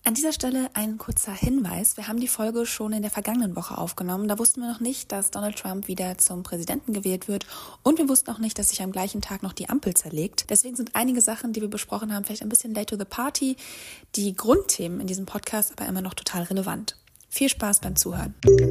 An dieser Stelle ein kurzer Hinweis. Wir haben die Folge schon in der vergangenen Woche aufgenommen. Da wussten wir noch nicht, dass Donald Trump wieder zum Präsidenten gewählt wird. Und wir wussten auch nicht, dass sich am gleichen Tag noch die Ampel zerlegt. Deswegen sind einige Sachen, die wir besprochen haben, vielleicht ein bisschen late to the party. Die Grundthemen in diesem Podcast aber immer noch total relevant. Viel Spaß beim Zuhören.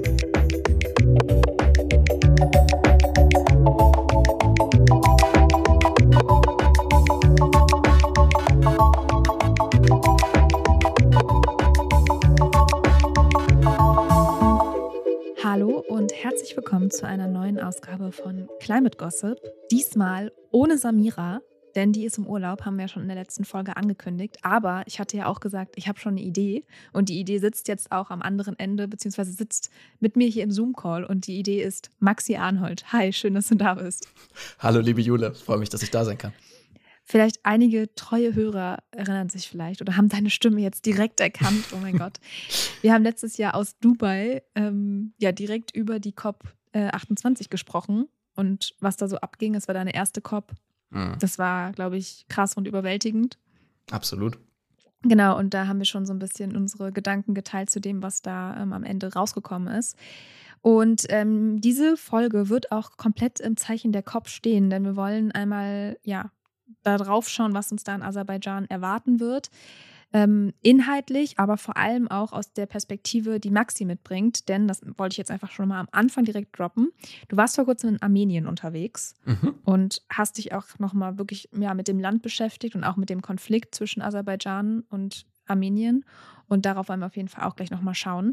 Hallo und herzlich willkommen zu einer neuen Ausgabe von Climate Gossip. Diesmal ohne Samira, denn die ist im Urlaub, haben wir ja schon in der letzten Folge angekündigt. Aber ich hatte ja auch gesagt, ich habe schon eine Idee und die Idee sitzt jetzt auch am anderen Ende, beziehungsweise sitzt mit mir hier im Zoom-Call und die Idee ist Maxi Arnhold. Hi, schön, dass du da bist. Hallo liebe Jule, freue mich, dass ich da sein kann. Vielleicht einige treue Hörer erinnern sich vielleicht oder haben deine Stimme jetzt direkt erkannt. Oh mein Gott. Wir haben letztes Jahr aus Dubai direkt über die COP28 gesprochen und was da so abging. Es war deine erste COP. Das war, glaube ich, krass und überwältigend. Absolut. Genau, und da haben wir schon so ein bisschen unsere Gedanken geteilt zu dem, was da am Ende rausgekommen ist. Und diese Folge wird auch komplett im Zeichen der COP stehen, denn wir wollen einmal, da drauf schauen, was uns da in Aserbaidschan erwarten wird. Inhaltlich, aber vor allem auch aus der Perspektive, die Maxi mitbringt. Denn, das wollte ich jetzt einfach schon mal am Anfang direkt droppen. Du warst vor kurzem in Armenien unterwegs und hast dich auch nochmal wirklich mit dem Land beschäftigt und auch mit dem Konflikt zwischen Aserbaidschan und Armenien. Und darauf wollen wir auf jeden Fall auch gleich nochmal schauen.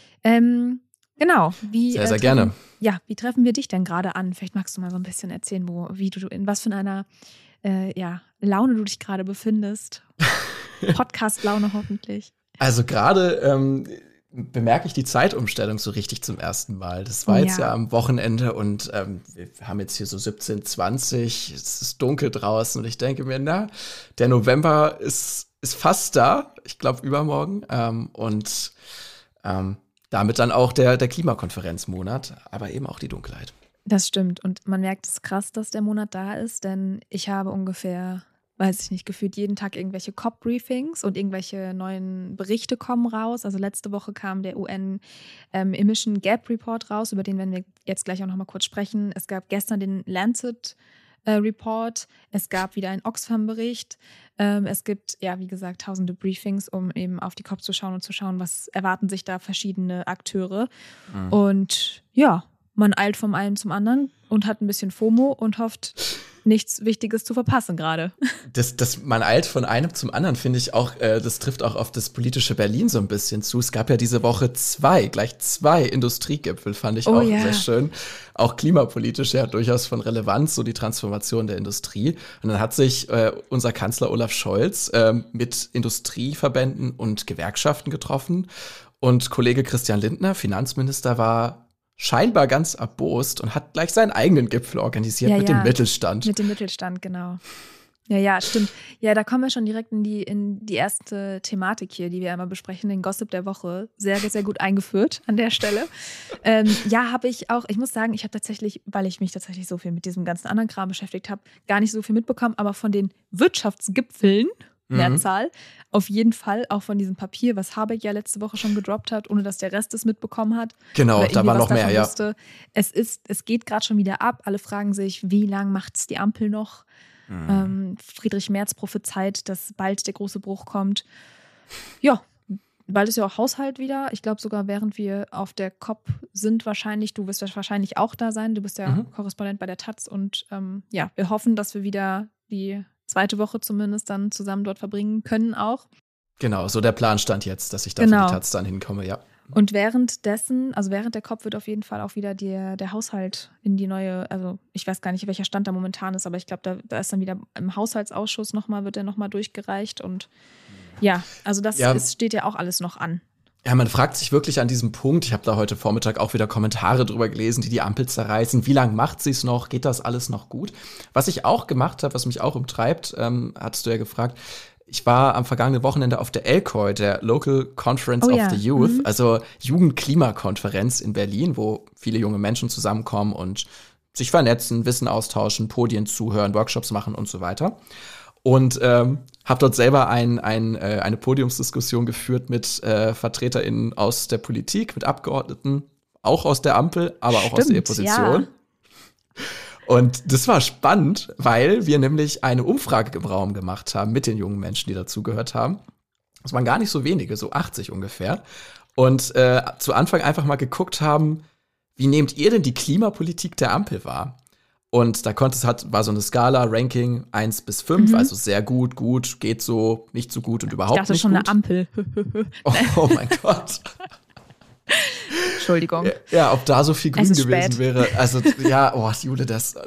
Genau. Sehr gerne. Ja, wie treffen wir dich denn gerade an? Vielleicht magst du mal so ein bisschen erzählen, in was für einer Laune du dich gerade befindest. Podcast-Laune hoffentlich. Also gerade bemerke ich die Zeitumstellung so richtig zum ersten Mal. Das war jetzt ja am Wochenende und wir haben jetzt hier so 17:20, es ist dunkel draußen und ich denke mir, der November ist fast da, ich glaube übermorgen und damit dann auch der Klimakonferenzmonat, aber eben auch die Dunkelheit. Das stimmt und man merkt es krass, dass der Monat da ist, denn ich habe ungefähr, gefühlt jeden Tag irgendwelche COP-Briefings und irgendwelche neuen Berichte kommen raus. Also letzte Woche kam der UN Emission Gap Report raus, über den werden wir jetzt gleich auch noch mal kurz sprechen. Es gab gestern den Lancet Report, es gab wieder einen Oxfam-Bericht. Es gibt, wie gesagt, tausende Briefings, um eben auf die COP zu schauen und zu schauen, was erwarten sich da verschiedene Akteure. Und man eilt vom einen zum anderen und hat ein bisschen FOMO und hofft, nichts Wichtiges zu verpassen gerade. Man eilt von einem zum anderen, finde ich auch, das trifft auch auf das politische Berlin so ein bisschen zu. Es gab ja diese Woche gleich zwei Industriegipfel, fand ich sehr schön. Auch klimapolitisch ja durchaus von Relevanz, so die Transformation der Industrie. Und dann hat sich unser Kanzler Olaf Scholz mit Industrieverbänden und Gewerkschaften getroffen. Und Kollege Christian Lindner, Finanzminister, war scheinbar ganz erbost und hat gleich seinen eigenen Gipfel organisiert mit dem Mittelstand. Mit dem Mittelstand, genau. Ja, stimmt. Ja, da kommen wir schon direkt in die erste Thematik hier, die wir einmal besprechen, den Gossip der Woche. Sehr, sehr gut eingeführt an der Stelle. Habe ich auch, ich muss sagen, ich habe tatsächlich, weil ich mich tatsächlich so viel mit diesem ganzen anderen Kram beschäftigt habe, gar nicht so viel mitbekommen, aber von den Wirtschaftsgipfeln, Mehrzahl, auf jeden Fall, auch von diesem Papier, was Habeck ja letzte Woche schon gedroppt hat, ohne dass der Rest es mitbekommen hat. Genau, da war noch mehr, wusste. Es geht gerade schon wieder ab. Alle fragen sich, wie lang macht es die Ampel noch? Friedrich Merz prophezeit, dass bald der große Bruch kommt. Ja, bald ist ja auch Haushalt wieder. Ich glaube sogar, während wir auf der COP sind wahrscheinlich, du wirst wahrscheinlich auch da sein. Du bist ja Korrespondent bei der Taz und wir hoffen, dass wir wieder die zweite Woche zumindest dann zusammen dort verbringen können auch. Genau, so der Plan stand jetzt, dass ich da für die Taz dann hinkomme, ja. Und während der COP wird auf jeden Fall auch wieder der Haushalt in die neue, also ich weiß gar nicht, welcher Stand da momentan ist, aber ich glaube, da ist dann wieder im Haushaltsausschuss wird der nochmal durchgereicht und also das steht ja auch alles noch an. Ja, man fragt sich wirklich an diesem Punkt, ich habe da heute Vormittag auch wieder Kommentare drüber gelesen, die Ampel zerreißen. Wie lange macht sie es noch? Geht das alles noch gut? Was ich auch gemacht habe, was mich auch umtreibt, hattest du ja gefragt, ich war am vergangenen Wochenende auf der LCOY, der Local Conference of the Youth, also Jugendklimakonferenz in Berlin, wo viele junge Menschen zusammenkommen und sich vernetzen, Wissen austauschen, Podien zuhören, Workshops machen und so weiter. und habe dort selber eine Podiumsdiskussion geführt mit VertreterInnen aus der Politik, mit Abgeordneten, auch aus der Ampel, aber auch aus der Opposition. Ja. Und das war spannend, weil wir nämlich eine Umfrage im Raum gemacht haben mit den jungen Menschen, die dazugehört haben. Das waren gar nicht so wenige, so 80 ungefähr. Und zu Anfang einfach mal geguckt haben, wie nehmt ihr denn die Klimapolitik der Ampel wahr? Und da war so eine Skala, Ranking 1 bis 5, also sehr gut, gut, geht so, nicht so gut und überhaupt nicht gut. Ich dachte schon eine Ampel. Oh mein Gott. Entschuldigung. Ja, ob da so viel grün gewesen wäre. Also, ja, Jule,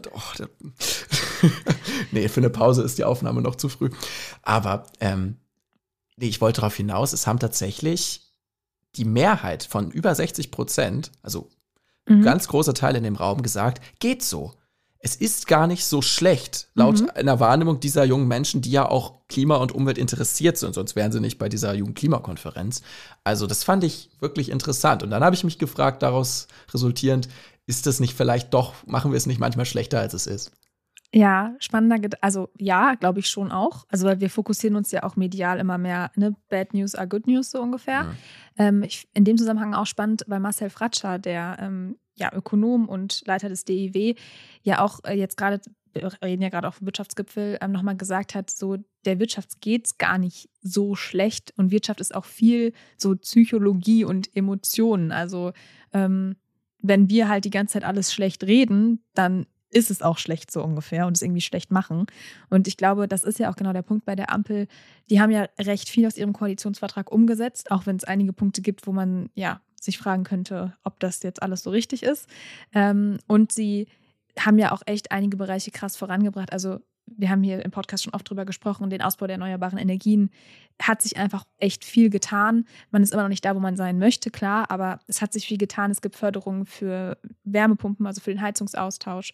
nee, für eine Pause ist die Aufnahme noch zu früh. Aber, nee, ich wollte darauf hinaus, es haben tatsächlich die Mehrheit von über 60%, also ganz großer Teil in dem Raum gesagt, geht so. Es ist gar nicht so schlecht, laut einer Wahrnehmung dieser jungen Menschen, die ja auch Klima und Umwelt interessiert sind, sonst wären sie nicht bei dieser Jugendklimakonferenz. Also das fand ich wirklich interessant. Und dann habe ich mich gefragt, daraus resultierend, ist das nicht vielleicht doch, machen wir es nicht manchmal schlechter, als es ist? Ja, spannender, also ja, glaube ich schon auch. Also weil wir fokussieren uns ja auch medial immer mehr, ne, Bad News are Good News so ungefähr. In dem Zusammenhang auch spannend, weil Marcel Fratscher, der Ökonom und Leiter des DIW, ja auch jetzt gerade, wir reden ja gerade auf dem Wirtschaftsgipfel, nochmal gesagt hat, so der Wirtschaft geht's gar nicht so schlecht und Wirtschaft ist auch viel so Psychologie und Emotionen. Also wenn wir halt die ganze Zeit alles schlecht reden, dann ist es auch schlecht so ungefähr und es irgendwie schlecht machen. Und ich glaube, das ist ja auch genau der Punkt bei der Ampel. Die haben ja recht viel aus ihrem Koalitionsvertrag umgesetzt, auch wenn es einige Punkte gibt, wo man sich fragen könnte, ob das jetzt alles so richtig ist. Und sie haben ja auch echt einige Bereiche krass vorangebracht. Also wir haben hier im Podcast schon oft drüber gesprochen, den Ausbau der erneuerbaren Energien hat sich einfach echt viel getan. Man ist immer noch nicht da, wo man sein möchte, klar, aber es hat sich viel getan. Es gibt Förderungen für Wärmepumpen, also für den Heizungsaustausch.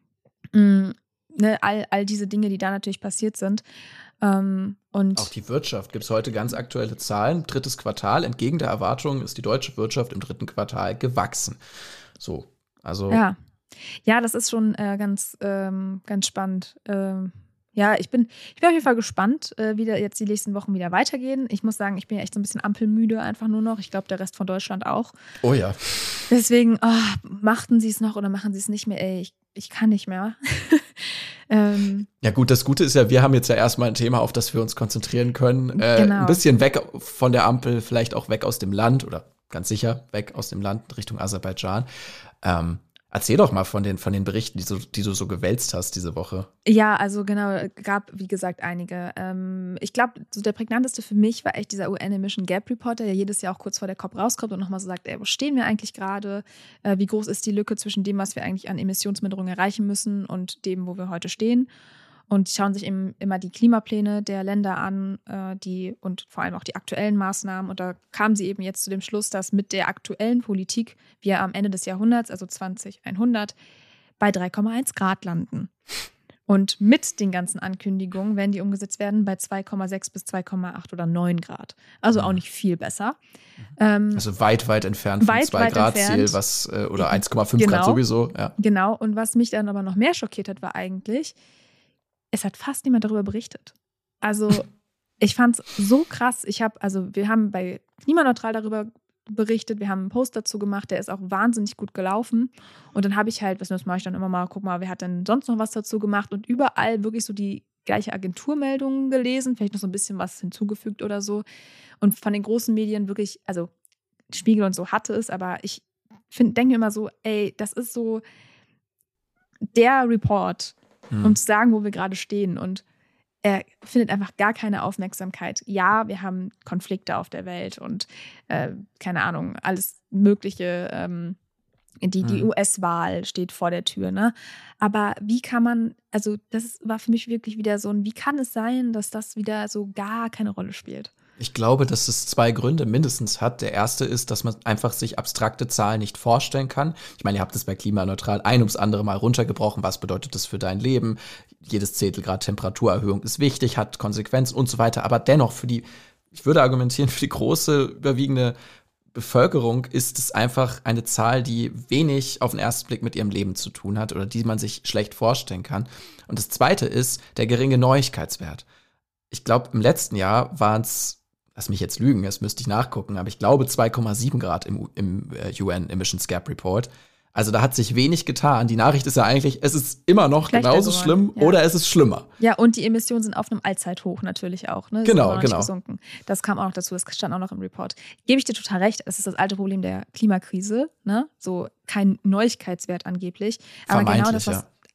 All diese Dinge, die da natürlich passiert sind. Und auch die Wirtschaft, gibt es heute ganz aktuelle Zahlen. 3. Quartal, entgegen der Erwartungen, ist die deutsche Wirtschaft im 3. Quartal gewachsen. So, also. Ja, das ist schon ganz spannend. Ich bin auf jeden Fall gespannt, wie jetzt die nächsten Wochen wieder weitergehen. Ich muss sagen, ich bin ja echt so ein bisschen ampelmüde einfach nur noch. Ich glaube, der Rest von Deutschland auch. Oh ja. Deswegen, machten sie es noch oder machen sie es nicht mehr? Ey, ich kann nicht mehr. Ja gut, das Gute ist ja, wir haben jetzt ja erstmal ein Thema, auf das wir uns konzentrieren können. Genau. Ein bisschen weg von der Ampel, vielleicht auch weg aus dem Land oder ganz sicher weg aus dem Land Richtung Aserbaidschan. Erzähl doch mal von den Berichten, die du so gewälzt hast diese Woche. Ja, also genau, gab, wie gesagt, einige. Ich glaube, so der prägnanteste für mich war echt dieser UN-Emission Gap Report, der ja jedes Jahr auch kurz vor der COP rauskommt und nochmal so sagt, wo stehen wir eigentlich gerade? Wie groß ist die Lücke zwischen dem, was wir eigentlich an Emissionsminderung erreichen müssen und dem, wo wir heute stehen? Und die schauen sich eben immer die Klimapläne der Länder an, und vor allem auch die aktuellen Maßnahmen. Und da kamen sie eben jetzt zu dem Schluss, dass mit der aktuellen Politik wir am Ende des Jahrhunderts, also 2100, bei 3,1 Grad landen. Und mit den ganzen Ankündigungen, wenn die umgesetzt werden, bei 2,6 bis 2,8 oder 9 Grad. Also auch nicht viel besser. Also weit, weit entfernt vom 2-Grad-Ziel, oder 1,5 Grad sowieso. Ja. Genau, und was mich dann aber noch mehr schockiert hat, war eigentlich, es hat fast niemand darüber berichtet. Also ich fand es so krass. Wir haben bei Klimaneutral darüber berichtet, wir haben einen Post dazu gemacht, der ist auch wahnsinnig gut gelaufen. Und dann habe ich halt, das mache ich dann immer mal, guck mal, wer hat denn sonst noch was dazu gemacht? Und überall wirklich so die gleiche Agenturmeldung gelesen, vielleicht noch so ein bisschen was hinzugefügt oder so. Und von den großen Medien wirklich, also Spiegel und so hatte es, aber ich denke mir immer so, das ist so der Report, um zu sagen, wo wir gerade stehen. Und er findet einfach gar keine Aufmerksamkeit. Ja, wir haben Konflikte auf der Welt und keine Ahnung, alles Mögliche. Die US-Wahl steht vor der Tür, ne? Aber wie kann man, also das war für mich wirklich wieder so wie kann es sein, dass das wieder so gar keine Rolle spielt? Ich glaube, dass es 2 Gründe mindestens hat. Der erste ist, dass man einfach sich abstrakte Zahlen nicht vorstellen kann. Ich meine, ihr habt es bei Klimaneutral ein ums andere Mal runtergebrochen. Was bedeutet das für dein Leben? Jedes Zehntelgrad Temperaturerhöhung ist wichtig, hat Konsequenzen und so weiter. Aber dennoch ich würde argumentieren, für die große, überwiegende Bevölkerung ist es einfach eine Zahl, die wenig auf den ersten Blick mit ihrem Leben zu tun hat oder die man sich schlecht vorstellen kann. Und das Zweite ist der geringe Neuigkeitswert. ich glaube, im letzten Jahr waren es, lass mich jetzt lügen, das müsste ich nachgucken, aber ich glaube 2,7 Grad im UN Emissions Gap Report. Also da hat sich wenig getan. Die Nachricht ist ja eigentlich, es ist immer noch genauso schlimm oder es ist schlimmer. Ja, und die Emissionen sind auf einem Allzeithoch natürlich auch. Ne? Genau. Gesunken. Das kam auch noch dazu, das stand auch noch im Report. Gebe ich dir total recht, es ist das alte Problem der Klimakrise. Ne? So kein Neuigkeitswert angeblich. Aber genau das,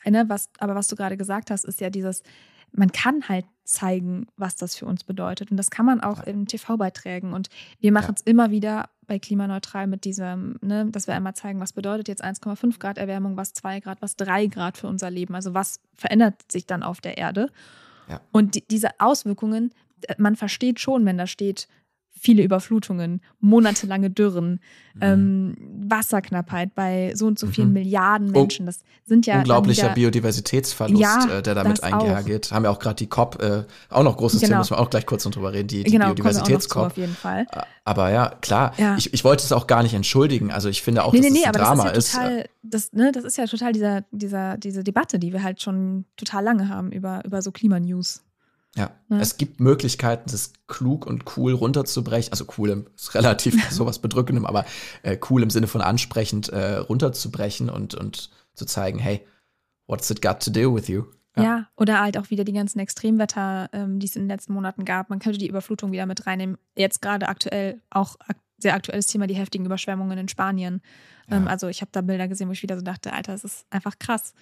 was du gerade gesagt hast, ist ja dieses, man kann halt zeigen, was das für uns bedeutet. Und das kann man auch in TV-Beiträgen. Und wir machen es immer wieder bei Klimaneutral mit diesem, ne, dass wir einmal zeigen, was bedeutet jetzt 1,5 Grad Erwärmung, was 2 Grad, was 3 Grad für unser Leben. Also was verändert sich dann auf der Erde? Ja. Und diese Auswirkungen, man versteht schon, wenn da steht, viele Überflutungen, monatelange Dürren, Wasserknappheit bei so und so vielen Milliarden Menschen. Das sind ja unglaublicher Biodiversitätsverlust, der damit einhergeht. Haben ja auch gerade die COP, auch noch großes Thema, müssen wir auch gleich kurz noch drüber reden, die Biodiversitäts-COP. Auf jeden Fall. Aber ja, klar, ich wollte es auch gar nicht entschuldigen. Also ich finde auch, dass es ein Drama ist. Das ist ja total diese Debatte, die wir halt schon total lange haben über so Klimanews. Ja, es gibt Möglichkeiten, das klug und cool runterzubrechen. Also cool ist relativ sowas Bedrückendem, aber cool im Sinne von ansprechend runterzubrechen und zu zeigen, hey, what's it got to do with you? Ja, oder halt auch wieder die ganzen Extremwetter, die es in den letzten Monaten gab. Man könnte die Überflutung wieder mit reinnehmen. Jetzt gerade aktuell, auch sehr aktuelles Thema, die heftigen Überschwemmungen in Spanien. Ja. Also ich habe da Bilder gesehen, wo ich wieder so dachte, Alter, es ist einfach krass,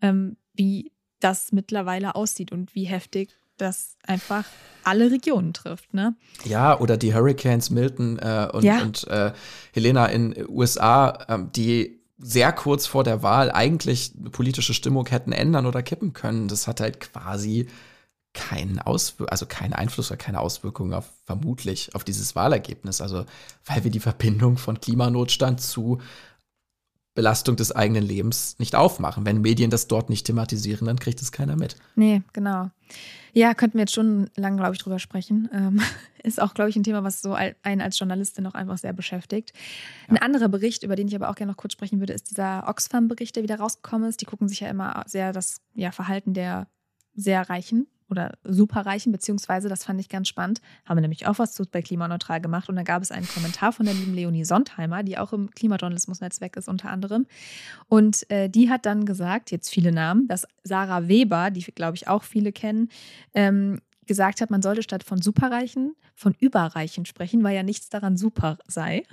wie das mittlerweile aussieht und wie heftig das einfach alle Regionen trifft, ne? Ja, oder die Hurricanes Milton und Helena in den USA, die sehr kurz vor der Wahl eigentlich eine politische Stimmung hätten ändern oder kippen können. Das hat halt quasi keinen Einfluss oder keine Auswirkungen vermutlich auf dieses Wahlergebnis. Also, weil wir die Verbindung von Klimanotstand zu Belastung des eigenen Lebens nicht aufmachen. Wenn Medien das dort nicht thematisieren, dann kriegt es keiner mit. Nee, genau. Ja, könnten wir jetzt schon lange, glaube ich, drüber sprechen. Ist auch, glaube ich, ein Thema, was so einen als Journalistin auch einfach sehr beschäftigt. Ja. Ein anderer Bericht, über den ich aber auch gerne noch kurz sprechen würde, ist dieser Oxfam-Bericht, der wieder rausgekommen ist. Die gucken sich ja immer sehr das Verhalten der sehr Reichen oder Superreichen, beziehungsweise, das fand ich ganz spannend, haben wir nämlich auch was zu bei Klimaneutral gemacht und da gab es einen Kommentar von der lieben Leonie Sontheimer, die auch im Klimajournalismus-Netzwerk ist unter anderem und die hat dann gesagt, jetzt viele Namen, dass Sarah Weber, die glaube ich auch viele kennen, gesagt hat, man sollte statt von Superreichen von Überreichen sprechen, weil ja nichts daran super sei.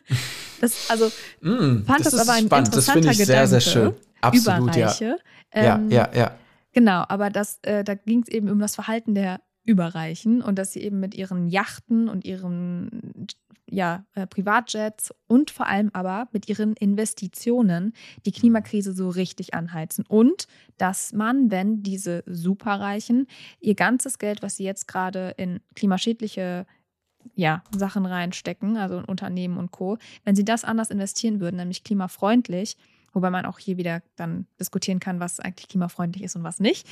Das aber ein spannend. interessanter das finde ich Gedanke. Sehr, sehr schön. Absolut, Überreiche. Ja. Genau, aber da ging es eben um das Verhalten der Überreichen und dass sie eben mit ihren Yachten und ihren Privatjets und vor allem aber mit ihren Investitionen die Klimakrise so richtig anheizen. Und dass man, wenn diese Superreichen ihr ganzes Geld, was sie jetzt gerade in klimaschädliche Sachen reinstecken, also in Unternehmen und Co., wenn sie das anders investieren würden, nämlich klimafreundlich, wobei man auch hier wieder dann diskutieren kann, was eigentlich klimafreundlich ist und was nicht,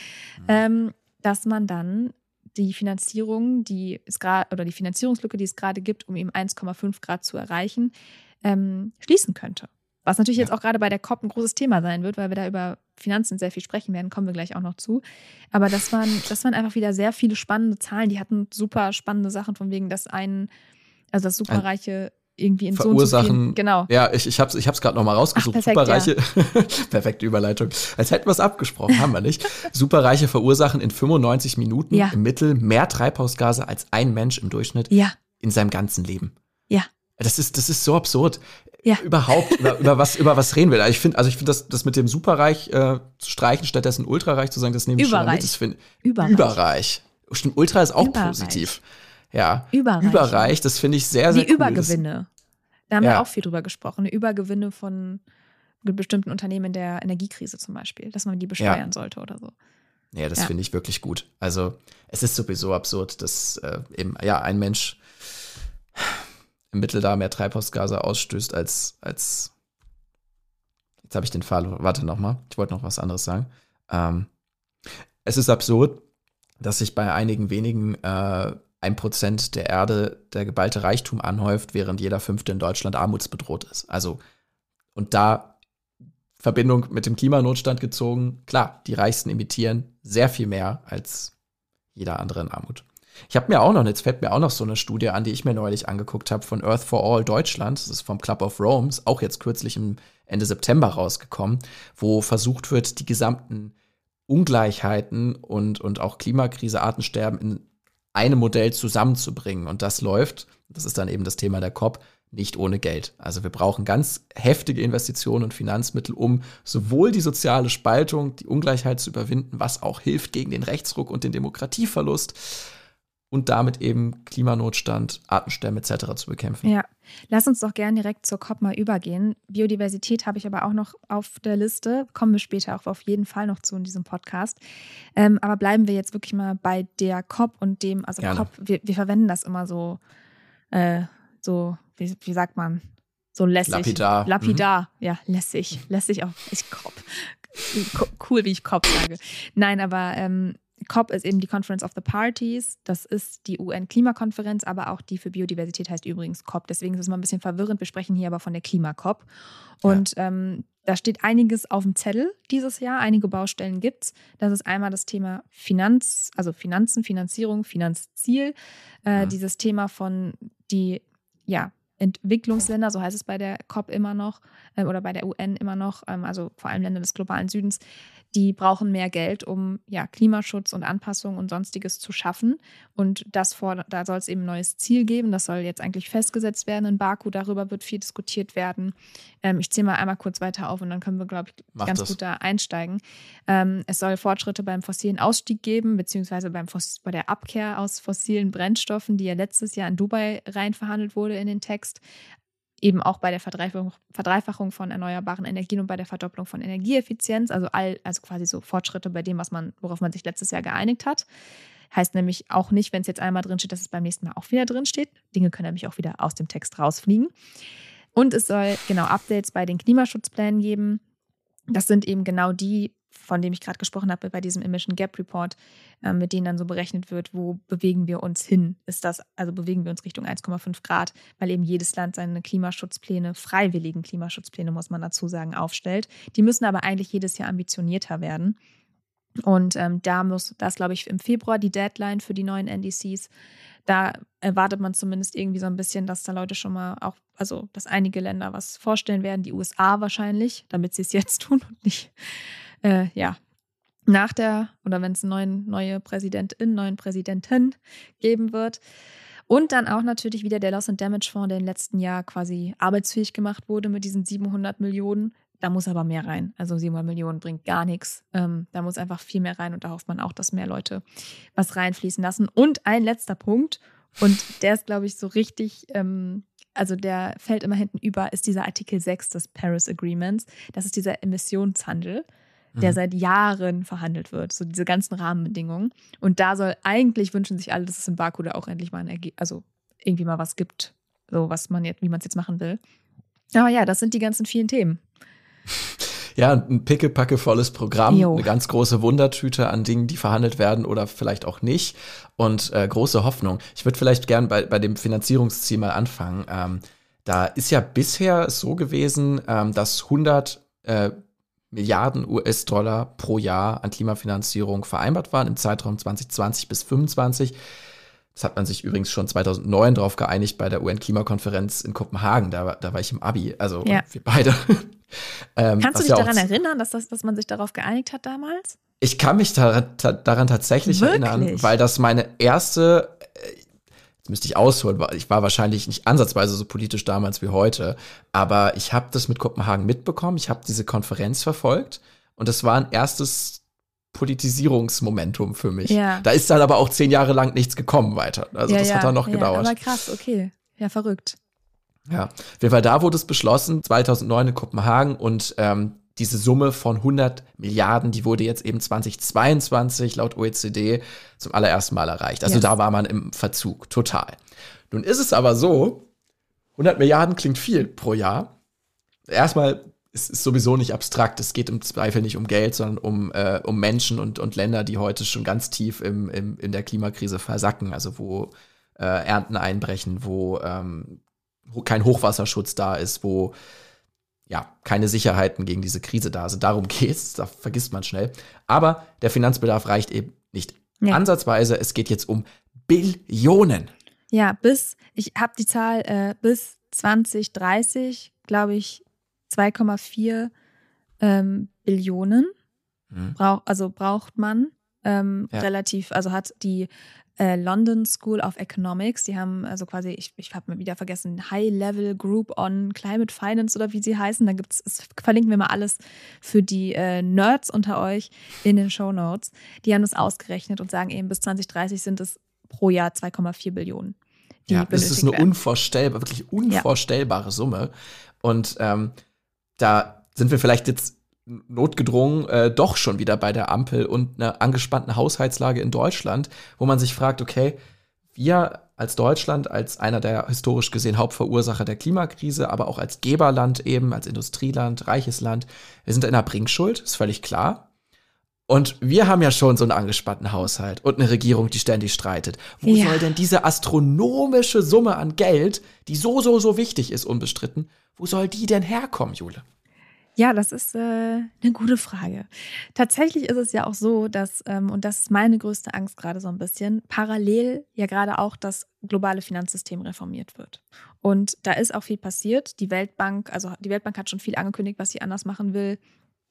dass man dann die Finanzierung, die Finanzierungslücke, die es gerade gibt, um eben 1,5 Grad zu erreichen, schließen könnte. Was natürlich jetzt auch gerade bei der COP ein großes Thema sein wird, weil wir da über Finanzen sehr viel sprechen werden, kommen wir gleich auch noch zu. Aber das waren einfach wieder sehr viele spannende Zahlen, die hatten super spannende Sachen, von wegen, dass das Superreiche irgendwie in verursachen, so und so vielen, genau. Ja, ich hab's gerade noch mal rausgesucht. Perfekt, Superreiche, perfekte Überleitung. Als hätten wir es abgesprochen, haben wir nicht. Superreiche verursachen in 95 Minuten im Mittel mehr Treibhausgase als ein Mensch im Durchschnitt in seinem ganzen Leben. Ja. Das ist so absurd. Ja. Überhaupt, über was reden wir da? Ich finde, das mit dem Superreich zu streichen, stattdessen Ultrareich zu sagen, das nehme ich schon mit. Überreich. Stimmt, Ultra ist auch positiv. Ja, Überreich, das finde ich sehr, sehr cool. Die Übergewinne. Da haben wir auch viel drüber gesprochen. Übergewinne von bestimmten Unternehmen in der Energiekrise zum Beispiel, dass man die besteuern sollte oder so. Ja, das finde ich wirklich gut. Also es ist sowieso absurd, dass eben ein Mensch im Mittel da mehr Treibhausgase ausstößt als jetzt habe ich den Fall, warte nochmal, ich wollte noch was anderes sagen. Es ist absurd, dass sich bei einigen wenigen 1% der Erde der geballte Reichtum anhäuft, während jeder Fünfte in Deutschland armutsbedroht ist. Also, und da Verbindung mit dem Klimanotstand gezogen, klar, die Reichsten emittieren sehr viel mehr als jeder andere in Armut. Jetzt fällt mir auch noch so eine Studie an, die ich mir neulich angeguckt habe von Earth for All Deutschland. Das ist vom Club of Rome, ist auch jetzt kürzlich im Ende September rausgekommen, wo versucht wird, die gesamten Ungleichheiten und auch Klimakrise, Artensterben in einem Modell zusammenzubringen. Und das ist dann eben das Thema der COP, nicht ohne Geld. Also wir brauchen ganz heftige Investitionen und Finanzmittel, um sowohl die soziale Spaltung, die Ungleichheit zu überwinden, was auch hilft gegen den Rechtsruck und den Demokratieverlust und damit eben Klimanotstand, Artensterben etc. zu bekämpfen. Ja, lass uns doch gerne direkt zur COP mal übergehen. Biodiversität habe ich aber auch noch auf der Liste, kommen wir später auch auf jeden Fall noch zu in diesem Podcast. Aber bleiben wir jetzt wirklich mal bei der COP und dem, also Gerne. COP, wir verwenden das immer so, wie sagt man, so lässig. Lapidar. Ja, lässig auch. COP. Cool, wie ich COP sage. Nein, aber COP ist eben die Conference of the Parties. Das ist die UN-Klimakonferenz, aber auch die für Biodiversität heißt übrigens COP. Deswegen ist es mal ein bisschen verwirrend. Wir sprechen hier aber von der Klima-COP. Und da steht einiges auf dem Zettel dieses Jahr. Einige Baustellen gibt's. Das ist einmal das Thema Finanzen, Finanzierung, Finanzziel. Dieses Thema von die Entwicklungsländer, so heißt es bei der COP immer noch, oder bei der UN immer noch, also vor allem Länder des globalen Südens, die brauchen mehr Geld, um Klimaschutz und Anpassung und Sonstiges zu schaffen. Und da soll es eben ein neues Ziel geben. Das soll jetzt eigentlich festgesetzt werden in Baku. Darüber wird viel diskutiert werden. Ich zähle mal einmal kurz weiter auf und dann können wir, glaube ich, ganz gut da einsteigen. Es soll Fortschritte beim fossilen Ausstieg geben, beziehungsweise bei der Abkehr aus fossilen Brennstoffen, die ja letztes Jahr in Dubai rein verhandelt wurde in den Text. Eben auch bei der Verdreifachung von erneuerbaren Energien und bei der Verdopplung von Energieeffizienz, also quasi so Fortschritte bei dem, worauf man sich letztes Jahr geeinigt hat. Heißt nämlich auch nicht, wenn es jetzt einmal drin steht, dass es beim nächsten Mal auch wieder drin steht. Dinge können nämlich auch wieder aus dem Text rausfliegen. Und es soll Updates bei den Klimaschutzplänen geben. Das sind eben genau die, von dem ich gerade gesprochen habe, bei diesem Emission Gap Report, mit denen dann so berechnet wird, wo bewegen wir uns hin? Bewegen wir uns Richtung 1,5 Grad, weil eben jedes Land seine Klimaschutzpläne, freiwilligen Klimaschutzpläne, muss man dazu sagen, aufstellt. Die müssen aber eigentlich jedes Jahr ambitionierter werden. Und da ist, glaube ich, im Februar die Deadline für die neuen NDCs. Da erwartet man zumindest irgendwie so ein bisschen, dass da Leute schon mal dass einige Länder was vorstellen werden, die USA wahrscheinlich, damit sie es jetzt tun und nicht wenn es eine neue Präsidentin, neuen Präsidenten geben wird. Und dann auch natürlich wieder der Loss and Damage Fonds, der im letzten Jahr quasi arbeitsfähig gemacht wurde mit diesen 700 Millionen. Da muss aber mehr rein. Also 700 Millionen bringt gar nichts. Da muss einfach viel mehr rein und da hofft man auch, dass mehr Leute was reinfließen lassen. Und ein letzter Punkt, und der ist, glaube ich, so richtig, der fällt immer hinten über, ist dieser Artikel 6 des Paris Agreements. Das ist dieser Emissionshandel, der seit Jahren verhandelt wird, so diese ganzen Rahmenbedingungen. Und da wünschen sich alle, dass es in Baku da auch endlich mal irgendwie mal was gibt, so wie man es jetzt machen will. Aber ja, das sind die ganzen vielen Themen. Ja, ein pickepackevolles Programm, eine ganz große Wundertüte an Dingen, die verhandelt werden oder vielleicht auch nicht und große Hoffnung. Ich würde vielleicht gern bei dem Finanzierungsziel mal anfangen. Da ist ja bisher so gewesen, dass 100 Milliarden US-Dollar pro Jahr an Klimafinanzierung vereinbart waren im Zeitraum 2020 bis 2025. Das hat man sich übrigens schon 2009 darauf geeinigt bei der UN-Klimakonferenz in Kopenhagen. Da war ich im Abi, also wir beide. Kannst du dich daran erinnern, dass man sich darauf geeinigt hat damals? Ich kann mich daran tatsächlich erinnern, weil das meine erste, jetzt müsste ich ausholen, weil ich war wahrscheinlich nicht ansatzweise so politisch damals wie heute, aber ich habe das mit Kopenhagen mitbekommen, ich habe diese Konferenz verfolgt und das war ein erstes Politisierungsmomentum für mich. Ja. Da ist dann aber auch 10 Jahre lang nichts gekommen weiter. Also das hat dann noch gedauert. Aber krass, okay. Ja, verrückt. Ja, auf jeden Fall da wurde es beschlossen, 2009 in Kopenhagen und diese Summe von 100 Milliarden, die wurde jetzt eben 2022 laut OECD zum allerersten Mal erreicht. Also da war man im Verzug, total. Nun ist es aber so, 100 Milliarden klingt viel pro Jahr. Erstmal, es ist sowieso nicht abstrakt, es geht im Zweifel nicht um Geld, sondern um Menschen und Länder, die heute schon ganz tief in der Klimakrise versacken, also wo Ernten einbrechen, wo kein Hochwasserschutz da ist, wo keine Sicherheiten gegen diese Krise da sind. Darum geht's, da vergisst man schnell. Aber der Finanzbedarf reicht eben nicht ansatzweise. Es geht jetzt um Billionen. Ja, ich habe die Zahl, bis 2030, glaube ich, 2,4 Billionen braucht man relativ, also hat die London School of Economics, die haben also quasi, ich habe mal wieder vergessen, High-Level Group on Climate Finance oder wie sie heißen, da verlinken wir mal alles für die Nerds unter euch in den Shownotes. Die haben das ausgerechnet und sagen eben, bis 2030 sind es pro Jahr 2,4 Billionen. Ja, das ist eine wirklich unvorstellbare Summe. Und da sind wir vielleicht jetzt notgedrungen doch schon wieder bei der Ampel und einer angespannten Haushaltslage in Deutschland, wo man sich fragt, okay, wir als Deutschland, als einer der historisch gesehen Hauptverursacher der Klimakrise, aber auch als Geberland eben, als Industrieland, reiches Land, wir sind in einer Bringschuld, ist völlig klar. Und wir haben ja schon so einen angespannten Haushalt und eine Regierung, die ständig streitet. Wo soll denn diese astronomische Summe an Geld, die so wichtig ist, unbestritten, wo soll die denn herkommen, Jule? Ja, das ist eine gute Frage. Tatsächlich ist es ja auch so, dass, und das ist meine größte Angst gerade so ein bisschen, parallel ja gerade auch das globale Finanzsystem reformiert wird. Und da ist auch viel passiert. Die Weltbank hat schon viel angekündigt, was sie anders machen will.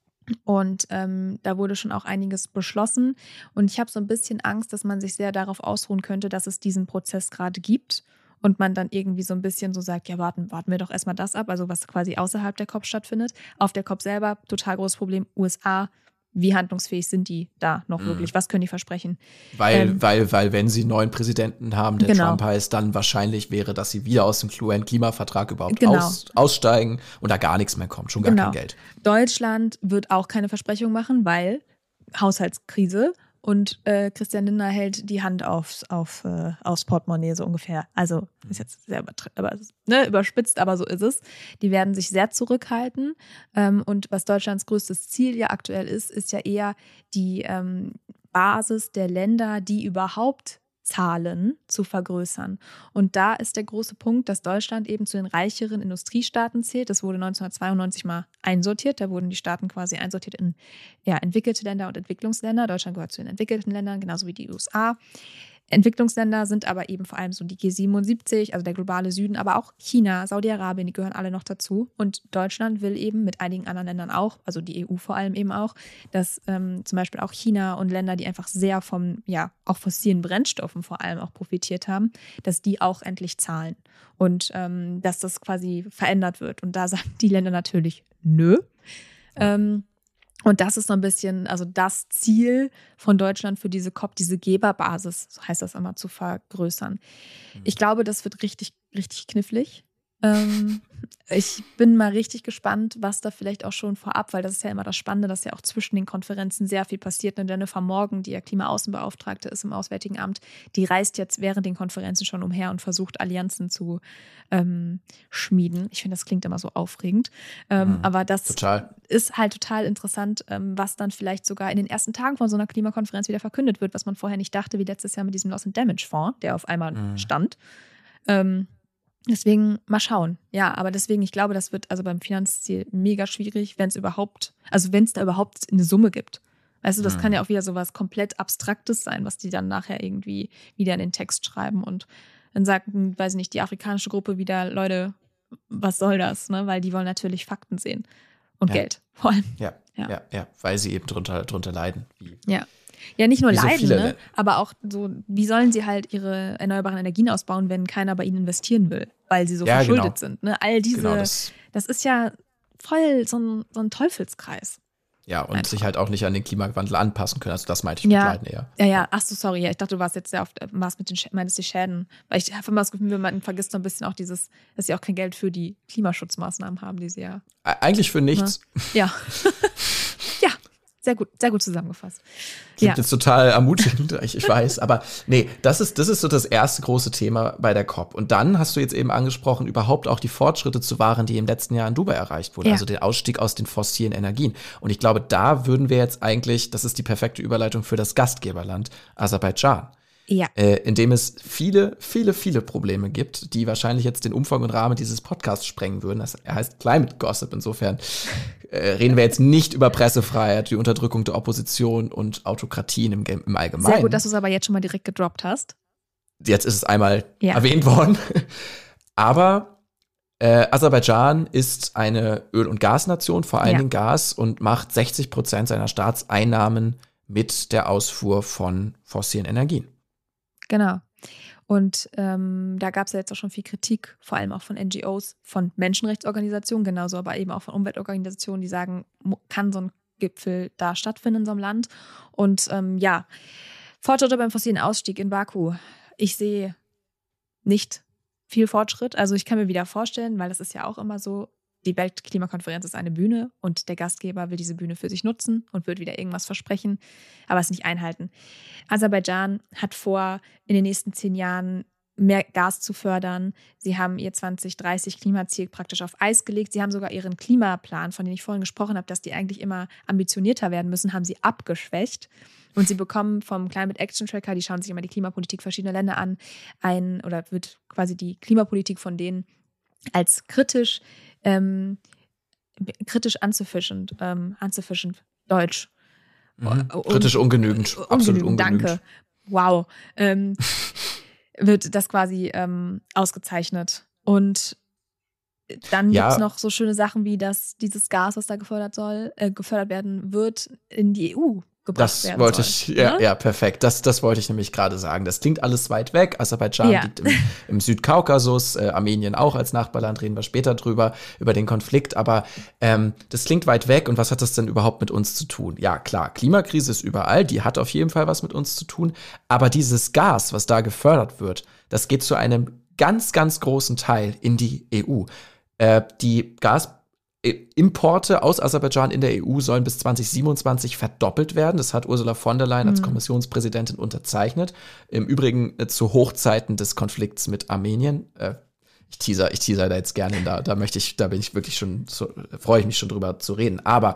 Und da wurde schon auch einiges beschlossen. Und ich habe so ein bisschen Angst, dass man sich sehr darauf ausruhen könnte, dass es diesen Prozess gerade gibt. Und man dann irgendwie so ein bisschen so sagt, ja, warten wir doch erstmal das ab, also was quasi außerhalb der COP stattfindet. Auf der COP selber, total großes Problem, USA, wie handlungsfähig sind die da noch wirklich? Was können die versprechen? Weil wenn sie einen neuen Präsidenten haben, der Trump heißt, dann wahrscheinlich wäre, dass sie wieder aus dem UN-Klimavertrag überhaupt aussteigen und da gar nichts mehr kommt, schon gar kein Geld. Deutschland wird auch keine Versprechung machen, weil Haushaltskrise. Und Christian Lindner hält die Hand aufs Portemonnaie so ungefähr. Also ist jetzt sehr überspitzt, aber so ist es. Die werden sich sehr zurückhalten. Und was Deutschlands größtes Ziel ja aktuell ist ja eher die Basis der Länder, die überhaupt zahlen, zu vergrößern. Und da ist der große Punkt, dass Deutschland eben zu den reicheren Industriestaaten zählt. Das wurde 1992 mal einsortiert. Da wurden die Staaten quasi einsortiert in entwickelte Länder und Entwicklungsländer. Deutschland gehört zu den entwickelten Ländern, genauso wie die USA. Entwicklungsländer sind aber eben vor allem so die G77, also der globale Süden, aber auch China, Saudi-Arabien, die gehören alle noch dazu. Und Deutschland will eben mit einigen anderen Ländern auch, also die EU vor allem eben auch, dass zum Beispiel auch China und Länder, die einfach sehr vom, auch fossilen Brennstoffen vor allem auch profitiert haben, dass die auch endlich zahlen. Und dass das quasi verändert wird. Und da sagen die Länder natürlich, nö. Und das ist so ein bisschen, also das Ziel von Deutschland für diese COP, diese Geberbasis, so heißt das immer, zu vergrößern. Ich glaube, das wird richtig, richtig knifflig. Ich bin mal richtig gespannt, was da vielleicht auch schon vorab, weil das ist ja immer das Spannende, dass ja auch zwischen den Konferenzen sehr viel passiert. Und Jennifer Morgan, die ja Klimaaußenbeauftragte ist im Auswärtigen Amt, die reist jetzt während den Konferenzen schon umher und versucht, Allianzen zu schmieden. Ich finde, das klingt immer so aufregend. Aber das ist halt total interessant, was dann vielleicht sogar in den ersten Tagen von so einer Klimakonferenz wieder verkündet wird, was man vorher nicht dachte, wie letztes Jahr mit diesem Loss and Damage Fonds, der auf einmal stand. Deswegen mal schauen. Ja, aber deswegen, ich glaube, das wird also beim Finanzziel mega schwierig, wenn es da überhaupt eine Summe gibt. Weißt du, das kann ja auch wieder so was komplett Abstraktes sein, was die dann nachher irgendwie wieder in den Text schreiben und dann sagt, weiß ich nicht, die afrikanische Gruppe wieder, Leute, was soll das? Ne? Weil die wollen natürlich Fakten sehen und Geld vor allem. Ja, weil sie eben drunter leiden. Ja, nicht nur leiden, ne? Aber auch so, wie sollen sie halt ihre erneuerbaren Energien ausbauen, wenn keiner bei ihnen investieren will, weil sie so verschuldet sind. Ne? All diese, das ist ja voll so ein Teufelskreis. Ja, und einfach sich halt auch nicht an den Klimawandel anpassen können. Also das meinte ich mit Leiden eher. Ja. Ach so, sorry. Ja, ich dachte, du warst jetzt sehr oft, meinst die Schäden. Weil ich habe immer das Gefühl, man vergisst so ein bisschen auch dieses, dass sie auch kein Geld für die Klimaschutzmaßnahmen haben, die sie ja. Eigentlich für nichts. Ja. Sehr gut zusammengefasst. Klingt jetzt total ermutigend, ich weiß. Aber nee, das ist so das erste große Thema bei der COP. Und dann hast du jetzt eben angesprochen, überhaupt auch die Fortschritte zu wahren, die im letzten Jahr in Dubai erreicht wurden. Ja. Also den Ausstieg aus den fossilen Energien. Und ich glaube, da würden wir jetzt eigentlich, das ist die perfekte Überleitung für das Gastgeberland Aserbaidschan. Ja. In dem es viele, viele, viele Probleme gibt, die wahrscheinlich jetzt den Umfang und Rahmen dieses Podcasts sprengen würden. Das heißt Climate Gossip. Insofern reden wir jetzt nicht über Pressefreiheit, die Unterdrückung der Opposition und Autokratien im Allgemeinen. Sehr gut, dass du es aber jetzt schon mal direkt gedroppt hast. Jetzt ist es einmal erwähnt worden. Aber Aserbaidschan ist eine Öl- und Gasnation, vor allen Dingen Gas, und macht 60% seiner Staatseinnahmen mit der Ausfuhr von fossilen Energien. Genau. Und da gab es ja jetzt auch schon viel Kritik, vor allem auch von NGOs, von Menschenrechtsorganisationen, genauso aber eben auch von Umweltorganisationen, die sagen, kann so ein Gipfel da stattfinden in so einem Land. Und Fortschritte beim fossilen Ausstieg in Baku. Ich sehe nicht viel Fortschritt. Also ich kann mir wieder vorstellen, weil das ist ja auch immer so, die Weltklimakonferenz ist eine Bühne und der Gastgeber will diese Bühne für sich nutzen und wird wieder irgendwas versprechen, aber es nicht einhalten. Aserbaidschan hat vor, in den nächsten 10 Jahren mehr Gas zu fördern. Sie haben ihr 2030 Klimaziel praktisch auf Eis gelegt. Sie haben sogar ihren Klimaplan, von dem ich vorhin gesprochen habe, dass die eigentlich immer ambitionierter werden müssen, haben sie abgeschwächt. Und sie bekommen vom Climate Action Tracker, die schauen sich immer die Klimapolitik verschiedener Länder an, oder wird quasi die Klimapolitik von denen als kritisch anzufischend Deutsch. Kritisch ungenügend. Absolut ungenügend. Danke. Wow. Wird das quasi ausgezeichnet. Und dann gibt es noch so schöne Sachen wie, dass dieses Gas, was da gefördert werden wird, in die EU gebracht werden soll. Das wollte ich, perfekt. Das wollte ich nämlich gerade sagen. Das klingt alles weit weg. Aserbaidschan liegt im Südkaukasus, Armenien auch als Nachbarland, reden wir später drüber, über den Konflikt. Aber das klingt weit weg. Und was hat das denn überhaupt mit uns zu tun? Ja, klar, Klimakrise ist überall. Die hat auf jeden Fall was mit uns zu tun. Aber dieses Gas, was da gefördert wird, das geht zu einem ganz, ganz großen Teil in die EU. Die Gasimporte aus Aserbaidschan in der EU sollen bis 2027 verdoppelt werden. Das hat Ursula von der Leyen als Kommissionspräsidentin unterzeichnet. Im Übrigen zu Hochzeiten des Konflikts mit Armenien. Ich teaser da jetzt gerne. Freue ich mich schon drüber zu reden. Aber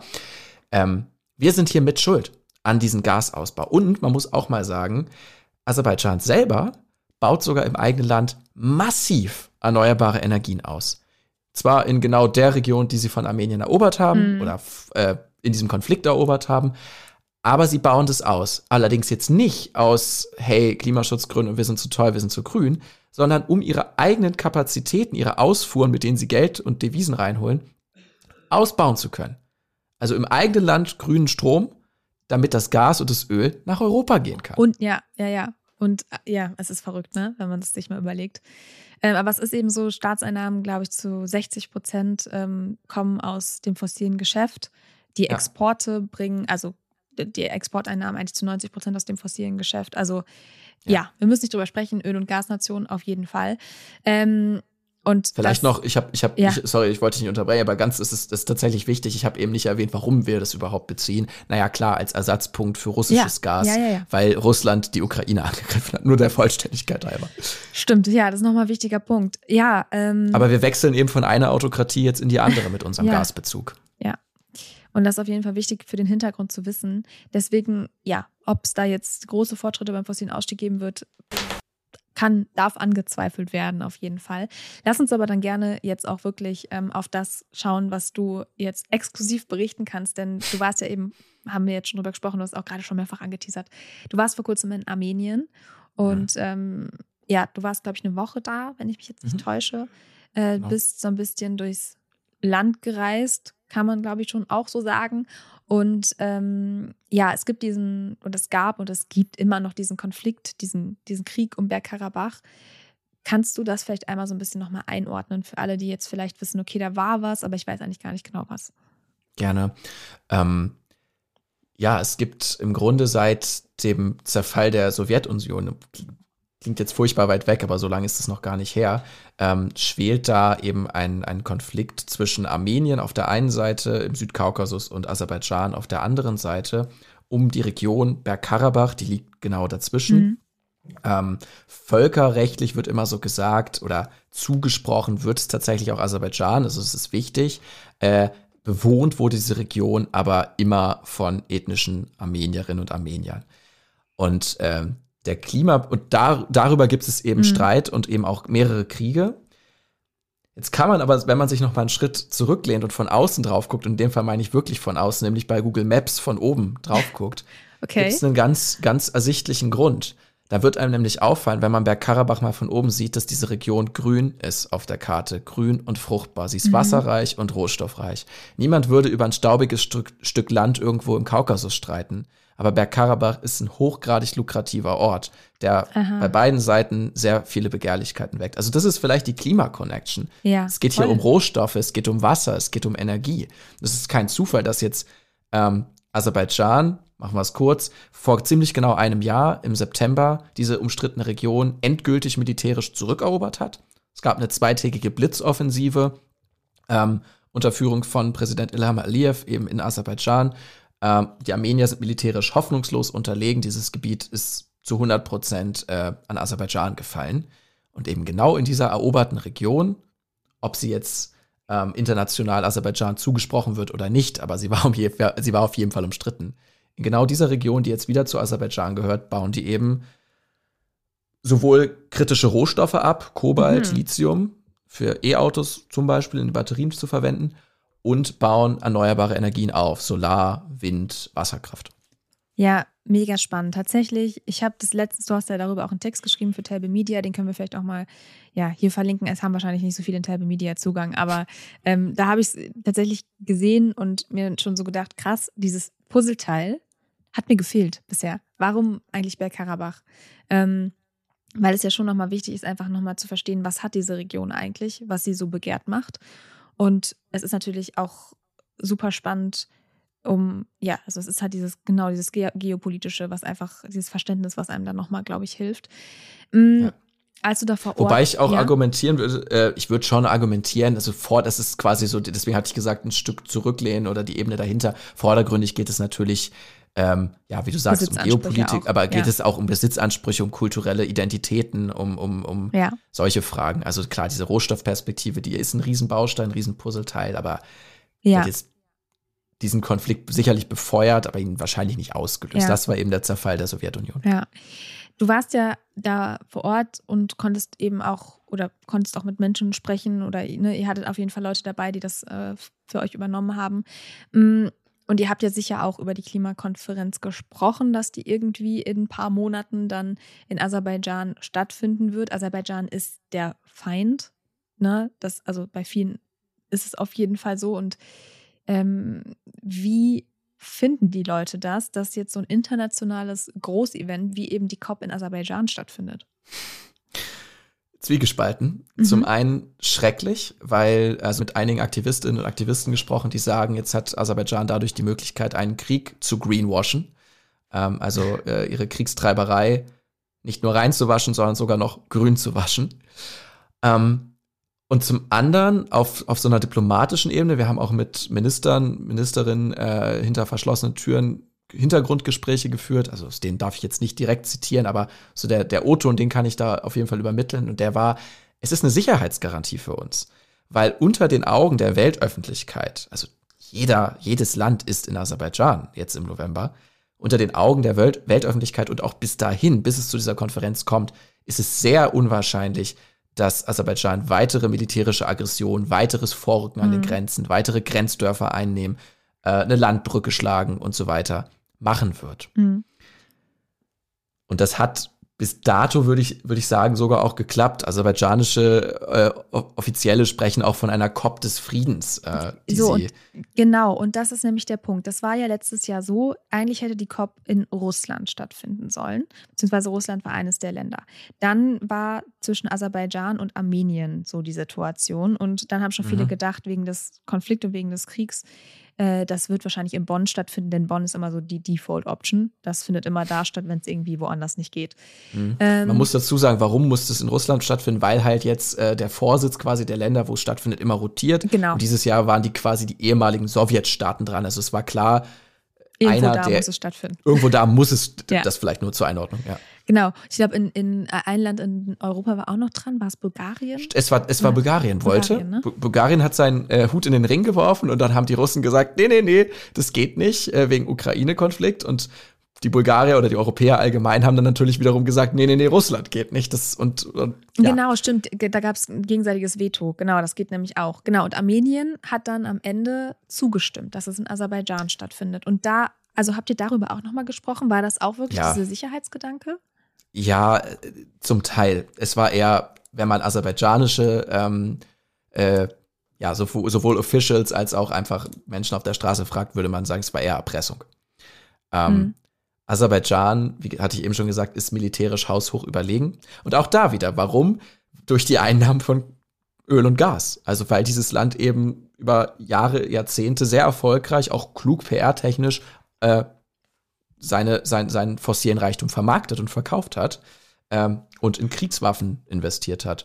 wir sind hier mit Schuld an diesen Gasausbau. Und man muss auch mal sagen, Aserbaidschan selber baut sogar im eigenen Land massiv erneuerbare Energien aus. Zwar in genau der Region, die sie von Armenien erobert haben oder in diesem Konflikt erobert haben, aber sie bauen das aus. Allerdings jetzt nicht aus, hey, Klimaschutzgründen und wir sind zu toll, wir sind zu grün, sondern um ihre eigenen Kapazitäten, ihre Ausfuhren, mit denen sie Geld und Devisen reinholen, ausbauen zu können. Also im eigenen Land grünen Strom, damit das Gas und das Öl nach Europa gehen kann. Und ja. Und es ist verrückt, ne, wenn man es sich mal überlegt. Aber es ist eben so, Staatseinnahmen, glaube ich, zu 60% kommen aus dem fossilen Geschäft. Die Exporte bringen, also die Exporteinnahmen eigentlich zu 90% aus dem fossilen Geschäft. Also wir müssen nicht drüber sprechen, Öl- und Gasnation auf jeden Fall. Und vielleicht noch, sorry, ich wollte dich nicht unterbrechen, aber das ist tatsächlich wichtig. Ich habe eben nicht erwähnt, warum wir das überhaupt beziehen. Naja, klar, als Ersatzpunkt für russisches Gas, weil Russland die Ukraine angegriffen hat. Nur der Vollständigkeit halber. Stimmt, das ist nochmal ein wichtiger Punkt. Ja. Aber wir wechseln eben von einer Autokratie jetzt in die andere mit unserem Gasbezug. Ja. Und das ist auf jeden Fall wichtig für den Hintergrund zu wissen. Deswegen, ob es da jetzt große Fortschritte beim fossilen Ausstieg geben wird, darf angezweifelt werden, auf jeden Fall. Lass uns aber dann gerne jetzt auch wirklich auf das schauen, was du jetzt exklusiv berichten kannst, denn du warst ja eben, haben wir jetzt schon drüber gesprochen, du hast auch gerade schon mehrfach angeteasert, du warst vor kurzem in Armenien und du warst, glaube ich, eine Woche da, wenn ich mich jetzt nicht täusche, bist so ein bisschen durchs Land gereist, kann man, glaube ich, schon auch so sagen. Und es gibt es gibt immer noch diesen Konflikt, diesen Krieg um Bergkarabach. Kannst du das vielleicht einmal so ein bisschen nochmal einordnen für alle, die jetzt vielleicht wissen, okay, da war was, aber ich weiß eigentlich gar nicht genau was. Gerne. Es gibt im Grunde seit dem Zerfall der Sowjetunion, klingt jetzt furchtbar weit weg, aber so lange ist es noch gar nicht her, schwelt da eben ein Konflikt zwischen Armenien auf der einen Seite im Südkaukasus und Aserbaidschan auf der anderen Seite um die Region Bergkarabach, die liegt genau dazwischen. Völkerrechtlich wird immer so gesagt oder zugesprochen wird es tatsächlich auch Aserbaidschan, also es ist wichtig. Bewohnt wurde diese Region aber immer von ethnischen Armenierinnen und Armeniern. Und darüber gibt es eben Streit und eben auch mehrere Kriege. Jetzt kann man aber, wenn man sich noch mal einen Schritt zurücklehnt und von außen drauf guckt, und in dem Fall meine ich wirklich von außen, nämlich bei Google Maps von oben drauf guckt, gibt es einen ganz, ganz ersichtlichen Grund. Da wird einem nämlich auffallen, wenn man Bergkarabach mal von oben sieht, dass diese Region grün ist auf der Karte. Grün und fruchtbar. Sie ist wasserreich und rohstoffreich. Niemand würde über ein staubiges Stück Land irgendwo im Kaukasus streiten. Aber Bergkarabach ist ein hochgradig lukrativer Ort, der bei beiden Seiten sehr viele Begehrlichkeiten weckt. Also das ist vielleicht die Klima-Connection. Ja, es geht hier um Rohstoffe, es geht um Wasser, es geht um Energie. Es ist kein Zufall, dass jetzt Aserbaidschan, machen wir es kurz, vor ziemlich genau einem Jahr im September diese umstrittene Region endgültig militärisch zurückerobert hat. Es gab eine 2-tägige Blitzoffensive unter Führung von Präsident Ilham Aliyev eben in Aserbaidschan. Die Armenier sind militärisch hoffnungslos unterlegen. Dieses Gebiet ist zu 100% an Aserbaidschan gefallen. Und eben genau in dieser eroberten Region, ob sie jetzt international Aserbaidschan zugesprochen wird oder nicht, aber sie war auf jeden Fall umstritten. In genau dieser Region, die jetzt wieder zu Aserbaidschan gehört, bauen die eben sowohl kritische Rohstoffe ab, Kobalt, Lithium, für E-Autos zum Beispiel in den Batterien zu verwenden, und bauen erneuerbare Energien auf, Solar, Wind, Wasserkraft. Ja, mega spannend. Tatsächlich, ich habe das letztens, du hast ja darüber auch einen Text geschrieben für Telbe Media, den können wir vielleicht auch mal hier verlinken. Es haben wahrscheinlich nicht so viele in Telbe Media Zugang, aber da habe ich es tatsächlich gesehen und mir schon so gedacht, krass, dieses Puzzleteil hat mir gefehlt bisher. Warum eigentlich Bergkarabach? Weil es ja schon nochmal wichtig ist, einfach nochmal zu verstehen, was hat diese Region eigentlich, was sie so begehrt macht. Und es ist natürlich auch super spannend, also es ist halt dieses Geopolitische, was einfach, dieses Verständnis, was einem dann nochmal, glaube ich, hilft. Ja. Als du da vor Ort... Wobei ich auch argumentieren würde, ich würde schon argumentieren, also das ist quasi so, deswegen hatte ich gesagt, ein Stück zurücklehnen oder die Ebene dahinter. Vordergründig geht es natürlich, wie du sagst, um Geopolitik, aber geht es auch um Besitzansprüche, um kulturelle Identitäten, um solche Fragen. Also klar, diese Rohstoffperspektive, die ist ein Riesenbaustein, ein Riesenpuzzleteil, aber hat jetzt diesen Konflikt sicherlich befeuert, aber ihn wahrscheinlich nicht ausgelöst. Das war eben der Zerfall der Sowjetunion. Ja. Du warst ja da vor Ort und konntest auch mit Menschen sprechen oder ihr hattet auf jeden Fall Leute dabei, die das für euch übernommen haben. Und ihr habt ja sicher auch über die Klimakonferenz gesprochen, dass die irgendwie in ein paar Monaten dann in Aserbaidschan stattfinden wird. Aserbaidschan ist der Feind, ne? Also bei vielen ist es auf jeden Fall so. Und wie finden die Leute das, dass jetzt so ein internationales Großevent wie eben die COP in Aserbaidschan stattfindet? Zwiegespalten. Zum einen schrecklich, weil, also mit einigen Aktivistinnen und Aktivisten gesprochen, die sagen, jetzt hat Aserbaidschan dadurch die Möglichkeit, einen Krieg zu greenwashen. Ihre Kriegstreiberei nicht nur reinzuwaschen, sondern sogar noch grün zu waschen. Und zum anderen auf so einer diplomatischen Ebene, wir haben auch mit Ministerinnen hinter verschlossenen Türen Hintergrundgespräche geführt, also aus denen darf ich jetzt nicht direkt zitieren, aber so der O-Ton, den kann ich da auf jeden Fall übermitteln, und der war, es ist eine Sicherheitsgarantie für uns, weil unter den Augen der Weltöffentlichkeit, also jedes Land ist in Aserbaidschan jetzt im November, unter den Augen der Weltöffentlichkeit und auch bis dahin, bis es zu dieser Konferenz kommt, ist es sehr unwahrscheinlich, dass Aserbaidschan weitere militärische Aggression, weiteres Vorrücken an den Grenzen, weitere Grenzdörfer einnehmen, eine Landbrücke schlagen und so weiter machen wird. Und das hat bis dato, würde ich sagen, sogar auch geklappt. Aserbaidschanische Offizielle sprechen auch von einer COP des Friedens. Genau, und das ist nämlich der Punkt. Das war ja letztes Jahr so, eigentlich hätte die COP in Russland stattfinden sollen, beziehungsweise Russland war eines der Länder. Dann war zwischen Aserbaidschan und Armenien so die Situation, und dann haben schon viele gedacht, wegen des Konflikts und wegen des Kriegs, das wird wahrscheinlich in Bonn stattfinden, denn Bonn ist immer so die Default-Option. Das findet immer da statt, wenn es irgendwie woanders nicht geht. Man muss dazu sagen, warum muss das in Russland stattfinden? Weil halt jetzt der Vorsitz quasi der Länder, wo es stattfindet, immer rotiert. Genau. Und dieses Jahr waren die quasi die ehemaligen Sowjetstaaten dran. Also es war klar, muss es stattfinden. Irgendwo da muss es, das vielleicht nur zur Einordnung, ja. Genau. Ich glaube, in ein Land in Europa war auch noch dran. War es Bulgarien? Es war Bulgarien, wollte. Ne? Bulgarien hat seinen Hut in den Ring geworfen, und dann haben die Russen gesagt, nee, das geht nicht, wegen Ukraine-Konflikt. Und die Bulgarier oder die Europäer allgemein haben dann natürlich wiederum gesagt, nee, Russland geht nicht. Genau, stimmt. Da gab es ein gegenseitiges Veto. Genau, das geht nämlich auch. Genau, und Armenien hat dann am Ende zugestimmt, dass es in Aserbaidschan stattfindet. Und habt ihr darüber auch nochmal gesprochen? War das auch wirklich dieser Sicherheitsgedanke? Ja, zum Teil. Es war eher, wenn man aserbaidschanische sowohl Officials als auch einfach Menschen auf der Straße fragt, würde man sagen, es war eher Erpressung. Aserbaidschan, wie hatte ich eben schon gesagt, ist militärisch haushoch überlegen. Und auch da wieder, warum? Durch die Einnahmen von Öl und Gas. Also weil dieses Land eben über Jahre, Jahrzehnte sehr erfolgreich, auch klug PR-technisch, seinen fossilen Reichtum vermarktet und verkauft hat und in Kriegswaffen investiert hat.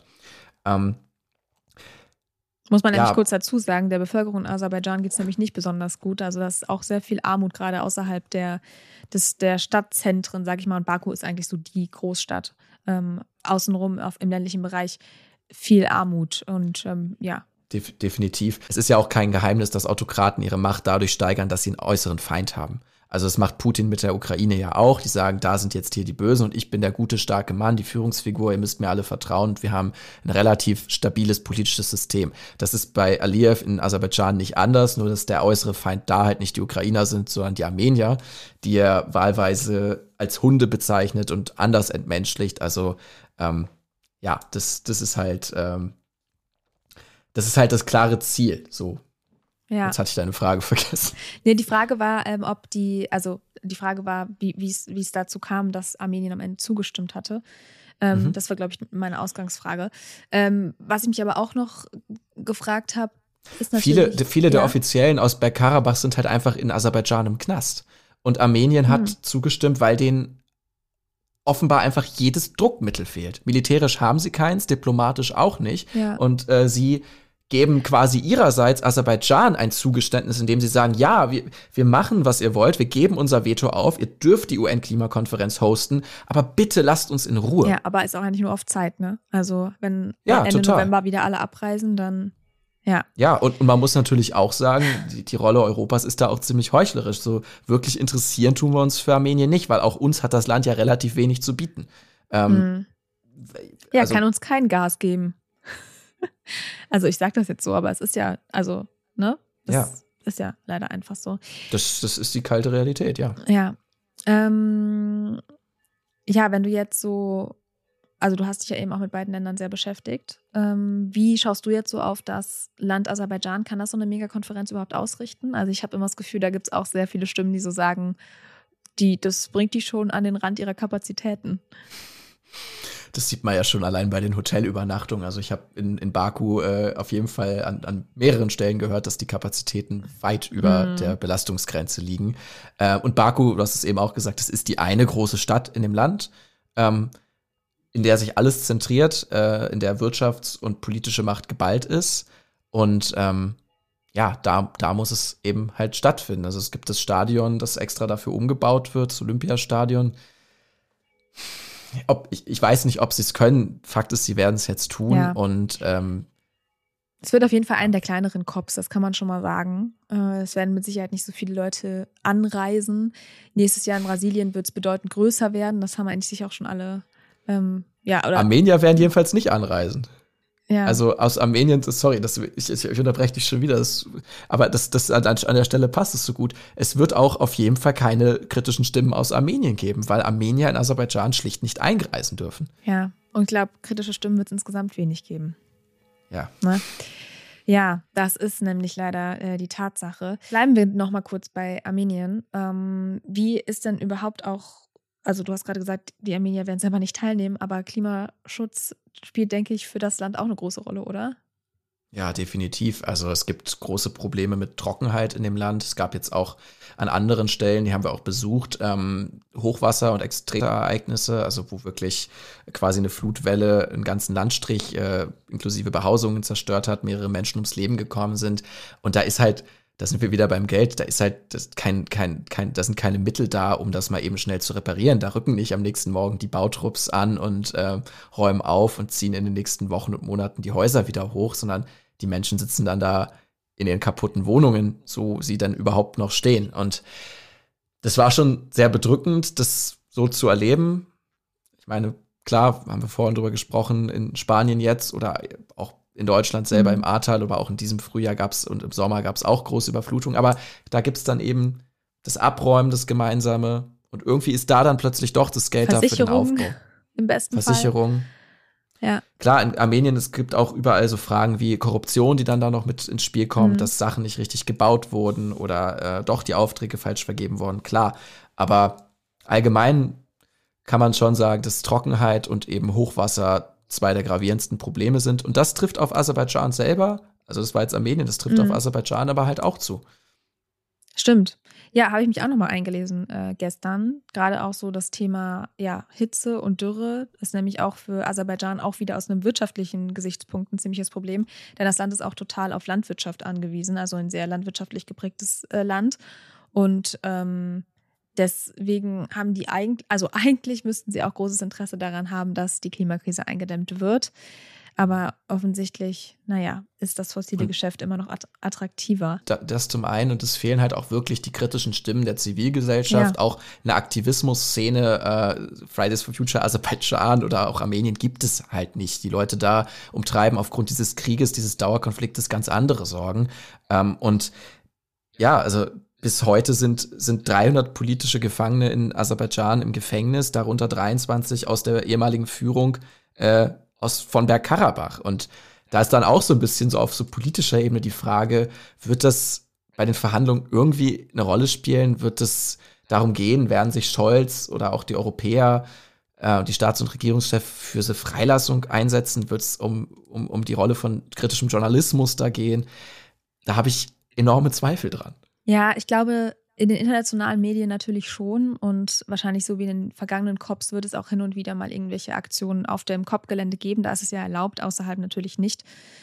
Muss man nämlich kurz dazu sagen, der Bevölkerung in Aserbaidschan geht es nämlich nicht besonders gut. Also das ist auch sehr viel Armut, gerade außerhalb der Stadtzentren, sag ich mal. Und Baku ist eigentlich so die Großstadt. Außenrum im ländlichen Bereich viel Armut und Definitiv. Es ist ja auch kein Geheimnis, dass Autokraten ihre Macht dadurch steigern, dass sie einen äußeren Feind haben. Also das macht Putin mit der Ukraine ja auch. Die sagen, da sind jetzt hier die Bösen und ich bin der gute, starke Mann, die Führungsfigur, ihr müsst mir alle vertrauen und wir haben ein relativ stabiles politisches System. Das ist bei Aliyev in Aserbaidschan nicht anders, nur dass der äußere Feind da halt nicht die Ukrainer sind, sondern die Armenier, die er wahlweise als Hunde bezeichnet und anders entmenschlicht. Also das ist halt das klare Ziel, so. Ja. Jetzt hatte ich deine Frage vergessen. Nee, die Frage war, wie es dazu kam, dass Armenien am Ende zugestimmt hatte. Das war, glaube ich, meine Ausgangsfrage. Was ich mich aber auch noch gefragt habe, ist natürlich… Viele der Offiziellen aus Bergkarabach sind halt einfach in Aserbaidschan im Knast. Und Armenien hat zugestimmt, weil denen offenbar einfach jedes Druckmittel fehlt. Militärisch haben sie keins, diplomatisch auch nicht. Ja. Und sie geben quasi ihrerseits Aserbaidschan ein Zugeständnis, indem sie sagen, ja, wir machen, was ihr wollt, wir geben unser Veto auf, ihr dürft die UN-Klimakonferenz hosten, aber bitte lasst uns in Ruhe. Ja, aber ist auch eigentlich nur auf Zeit, ne? Also wenn Ende November wieder alle abreisen, dann ja. Ja, und man muss natürlich auch sagen, die Rolle Europas ist da auch ziemlich heuchlerisch. So wirklich interessieren tun wir uns für Armenien nicht, weil auch uns hat das Land ja relativ wenig zu bieten. Kann uns kein Gas geben. Also ich sage das jetzt so, aber es ist ja, also, ne? Das ist ja leider einfach so. Das ist die kalte Realität, ja. Ja. Wenn du jetzt so, also du hast dich ja eben auch mit beiden Ländern sehr beschäftigt. Wie schaust du jetzt so auf das Land Aserbaidschan? Kann das so eine Megakonferenz überhaupt ausrichten? Also ich habe immer das Gefühl, da gibt es auch sehr viele Stimmen, die so sagen, das bringt die schon an den Rand ihrer Kapazitäten. Das sieht man ja schon allein bei den Hotelübernachtungen. Also ich habe in Baku auf jeden Fall an mehreren Stellen gehört, dass die Kapazitäten weit über der Belastungsgrenze liegen. Und Baku, du hast es eben auch gesagt, das ist die eine große Stadt in dem Land, in der sich alles zentriert, in der Wirtschafts- und politische Macht geballt ist. Und da muss es eben halt stattfinden. Also es gibt das Stadion, das extra dafür umgebaut wird, das Olympiastadion. Ich weiß nicht, ob sie es können. Fakt ist, sie werden es jetzt tun. Ja. Und es wird auf jeden Fall einen der kleineren COPs, das kann man schon mal sagen. Es werden mit Sicherheit nicht so viele Leute anreisen. Nächstes Jahr in Brasilien wird es bedeutend größer werden. Das haben eigentlich sich auch schon alle. Armenier werden jedenfalls nicht anreisen. Ja. Also aus Armenien, sorry, ich unterbreche dich schon wieder, aber das an der Stelle passt es so gut. Es wird auch auf jeden Fall keine kritischen Stimmen aus Armenien geben, weil Armenier in Aserbaidschan schlicht nicht einreisen dürfen. Ja, und ich glaube, kritische Stimmen wird es insgesamt wenig geben. Ja. Ne? Ja, das ist nämlich leider die Tatsache. Bleiben wir noch mal kurz bei Armenien. Wie ist denn überhaupt auch, also du hast gerade gesagt, die Armenier werden selber nicht teilnehmen, aber Klimaschutz spielt, denke ich, für das Land auch eine große Rolle, oder? Ja, definitiv. Also es gibt große Probleme mit Trockenheit in dem Land. Es gab jetzt auch an anderen Stellen, die haben wir auch besucht, Hochwasser- und Extremereignisse, also wo wirklich quasi eine Flutwelle einen ganzen Landstrich inklusive Behausungen zerstört hat, mehrere Menschen ums Leben gekommen sind. Und da sind wir wieder beim Geld, da sind keine Mittel da, um das mal eben schnell zu reparieren. Da rücken nicht am nächsten Morgen die Bautrupps an und räumen auf und ziehen in den nächsten Wochen und Monaten die Häuser wieder hoch, sondern die Menschen sitzen dann da in ihren kaputten Wohnungen, so sie dann überhaupt noch stehen. Und das war schon sehr bedrückend, das so zu erleben. Ich meine, klar, haben wir vorhin drüber gesprochen, in Spanien jetzt oder auch in Deutschland selber im Ahrtal, aber auch in diesem Frühjahr und im Sommer gab es auch große Überflutungen. Aber da gibt es dann eben das Abräumen, das Gemeinsame. Und irgendwie ist da dann plötzlich doch das Geld da für den Aufbau. im besten Versicherung. Fall. Ja. Klar, in Armenien, es gibt auch überall so Fragen wie Korruption, die dann da noch mit ins Spiel kommen, dass Sachen nicht richtig gebaut wurden oder doch die Aufträge falsch vergeben wurden, klar. Aber allgemein kann man schon sagen, dass Trockenheit und eben Hochwasser zwei der gravierendsten Probleme sind. Und das trifft auf Aserbaidschan selber, also das war jetzt Armenien, das trifft auf Aserbaidschan aber halt auch zu. Stimmt. Ja, habe ich mich auch nochmal eingelesen gestern. Gerade auch so das Thema Hitze und Dürre ist nämlich auch für Aserbaidschan auch wieder aus einem wirtschaftlichen Gesichtspunkt ein ziemliches Problem. Denn das Land ist auch total auf Landwirtschaft angewiesen, also ein sehr landwirtschaftlich geprägtes Land. Und deswegen haben die eigentlich müssten sie auch großes Interesse daran haben, dass die Klimakrise eingedämmt wird. Aber offensichtlich, ist das fossile Geschäft immer noch attraktiver. Das zum einen, und es fehlen halt auch wirklich die kritischen Stimmen der Zivilgesellschaft. Auch eine Aktivismusszene, Fridays for Future Aserbaidschan oder auch Armenien gibt es halt nicht. Die Leute da umtreiben aufgrund dieses Krieges, dieses Dauerkonfliktes ganz andere Sorgen. Also bis heute sind 300 politische Gefangene in Aserbaidschan im Gefängnis, darunter 23 aus der ehemaligen Führung von Bergkarabach. Und da ist dann auch so ein bisschen so auf so politischer Ebene die Frage, wird das bei den Verhandlungen irgendwie eine Rolle spielen? Wird es darum gehen, werden sich Scholz oder auch die Europäer, die Staats- und Regierungschefs für diese Freilassung einsetzen? Wird es um die Rolle von kritischem Journalismus da gehen? Da habe ich enorme Zweifel dran. Ja, ich glaube, in den internationalen Medien natürlich schon und wahrscheinlich so wie in den vergangenen COPs wird es auch hin und wieder mal irgendwelche Aktionen auf dem COP-Gelände geben. Da ist es ja erlaubt, außerhalb natürlich nicht.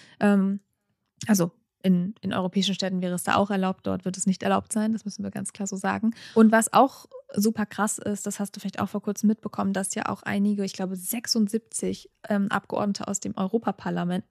Also in europäischen Städten wäre es da auch erlaubt, dort wird es nicht erlaubt sein, das müssen wir ganz klar so sagen. Und was auch super krass ist, das hast du vielleicht auch vor kurzem mitbekommen, dass ja auch einige, ich glaube 76 Abgeordnete aus dem Europaparlament,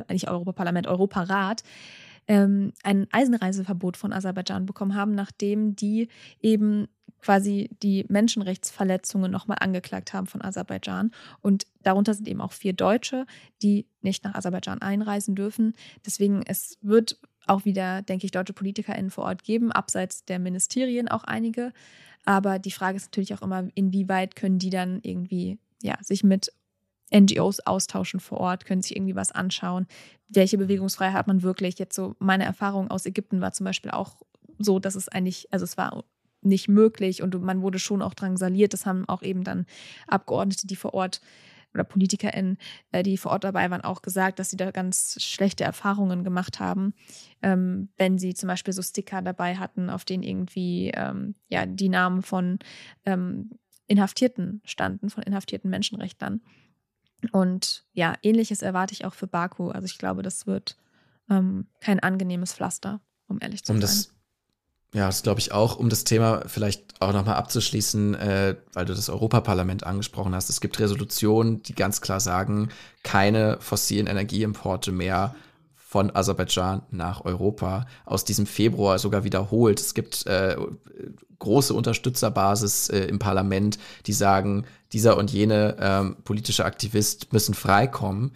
Europarat, ein Einreiseverbot von Aserbaidschan bekommen haben, nachdem die eben quasi die Menschenrechtsverletzungen nochmal angeklagt haben von Aserbaidschan. Und darunter sind eben auch 4 Deutsche, die nicht nach Aserbaidschan einreisen dürfen. Deswegen, es wird auch wieder, denke ich, deutsche PolitikerInnen vor Ort geben, abseits der Ministerien auch einige. Aber die Frage ist natürlich auch immer, inwieweit können die dann irgendwie sich mit NGOs austauschen vor Ort, können sich irgendwie was anschauen. Welche Bewegungsfreiheit hat man wirklich? Jetzt so meine Erfahrung aus Ägypten war zum Beispiel auch so, dass es eigentlich, also es war nicht möglich und man wurde schon auch drangsaliert. Das haben auch eben dann Abgeordnete, die vor Ort oder PolitikerInnen, die vor Ort dabei waren, auch gesagt, dass sie da ganz schlechte Erfahrungen gemacht haben, wenn sie zum Beispiel so Sticker dabei hatten, auf denen irgendwie die Namen von Inhaftierten standen, von inhaftierten Menschenrechtlern. Und Ähnliches erwarte ich auch für Baku. Also ich glaube, das wird kein angenehmes Pflaster, um ehrlich zu sein. Das glaube ich auch, um das Thema vielleicht auch nochmal abzuschließen, weil du das Europaparlament angesprochen hast. Es gibt Resolutionen, die ganz klar sagen, keine fossilen Energieimporte mehr von Aserbaidschan nach Europa. Aus diesem Februar sogar wiederholt. Es gibt große Unterstützerbasis im Parlament, die sagen, dieser und jene politische Aktivist müssen freikommen.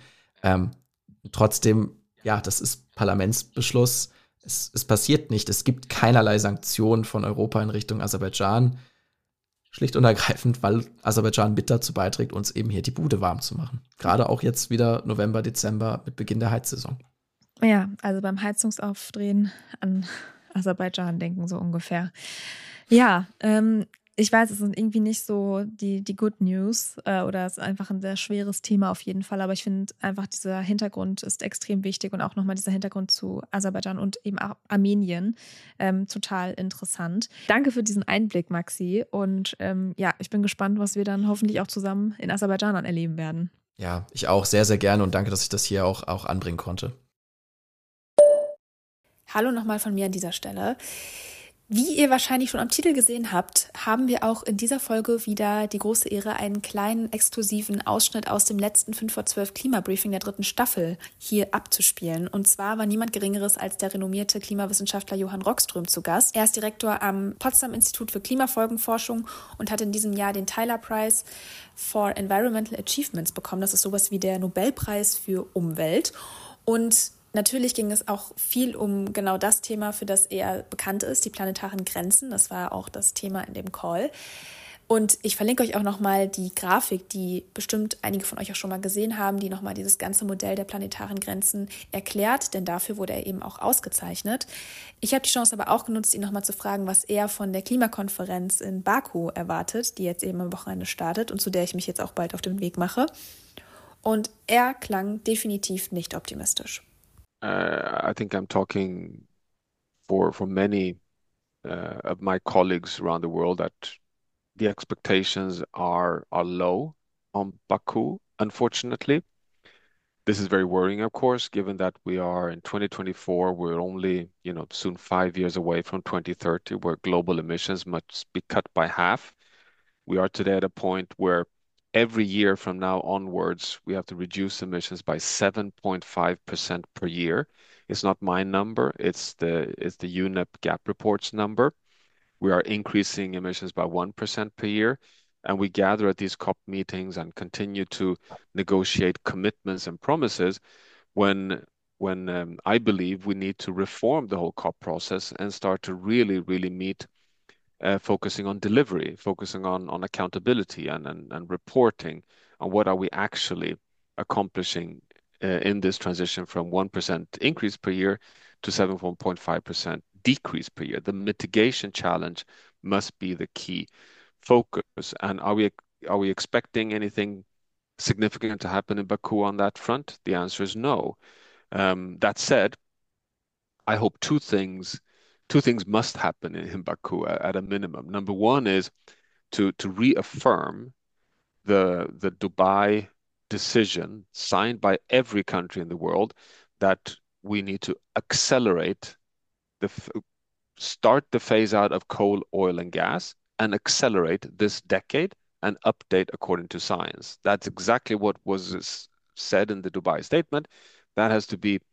Trotzdem, das ist Parlamentsbeschluss. Es passiert nicht. Es gibt keinerlei Sanktionen von Europa in Richtung Aserbaidschan. Schlicht und ergreifend, weil Aserbaidschan mit dazu beiträgt, uns eben hier die Bude warm zu machen. Gerade auch jetzt wieder November, Dezember mit Beginn der Heizsaison. Ja, also beim Heizungsaufdrehen an Aserbaidschan denken so ungefähr. Ja, ich weiß, es sind irgendwie nicht so die Good News oder es ist einfach ein sehr schweres Thema auf jeden Fall, aber ich finde einfach, dieser Hintergrund ist extrem wichtig und auch nochmal dieser Hintergrund zu Aserbaidschan und eben auch Armenien total interessant. Danke für diesen Einblick, Maxi, und ich bin gespannt, was wir dann hoffentlich auch zusammen in Aserbaidschan dann erleben werden. Ja, ich auch sehr, sehr gerne und danke, dass ich das hier auch anbringen konnte. Hallo nochmal von mir an dieser Stelle. Wie ihr wahrscheinlich schon am Titel gesehen habt, haben wir auch in dieser Folge wieder die große Ehre, einen kleinen exklusiven Ausschnitt aus dem letzten 5 vor 12 Klimabriefing der 3. Staffel hier abzuspielen. Und zwar war niemand Geringeres als der renommierte Klimawissenschaftler Johann Rockström zu Gast. Er ist Direktor am Potsdam Institut für Klimafolgenforschung und hat in diesem Jahr den Tyler Prize for Environmental Achievements bekommen. Das ist sowas wie der Nobelpreis für Umwelt. Und natürlich ging es auch viel um genau das Thema, für das er bekannt ist, die planetaren Grenzen. Das war auch das Thema in dem Call. Und ich verlinke euch auch nochmal die Grafik, die bestimmt einige von euch auch schon mal gesehen haben, die nochmal dieses ganze Modell der planetaren Grenzen erklärt, denn dafür wurde er eben auch ausgezeichnet. Ich habe die Chance aber auch genutzt, ihn nochmal zu fragen, was er von der Klimakonferenz in Baku erwartet, die jetzt eben am Wochenende startet und zu der ich mich jetzt auch bald auf den Weg mache. Und er klang definitiv nicht optimistisch. I think I'm talking for many of my colleagues around the world that the expectations are low on Baku, unfortunately. This is very worrying, of course, given that we are in 2024, we're only, soon 5 years away from 2030, where global emissions must be cut by half. We are today at a point where every year from now onwards, we have to reduce emissions by 7.5% per year. It's not my number, it's the UNEP GAP report's number. We are increasing emissions by 1% per year. And we gather at these COP meetings and continue to negotiate commitments and promises when I believe we need to reform the whole COP process and start to really, really meet focusing on delivery, focusing on accountability and reporting on what are we actually accomplishing in this transition from 1% increase per year to 7.5% decrease per year. The mitigation challenge must be the key focus. And are we expecting anything significant to happen in Baku on that front? The answer is no. That said, I hope two things must happen in Baku at a minimum. Number one is to reaffirm the Dubai decision signed by every country in the world that we need to accelerate start the phase out of coal, oil, and gas and accelerate this decade and update according to science. That's exactly what was said in the Dubai statement. That has to be,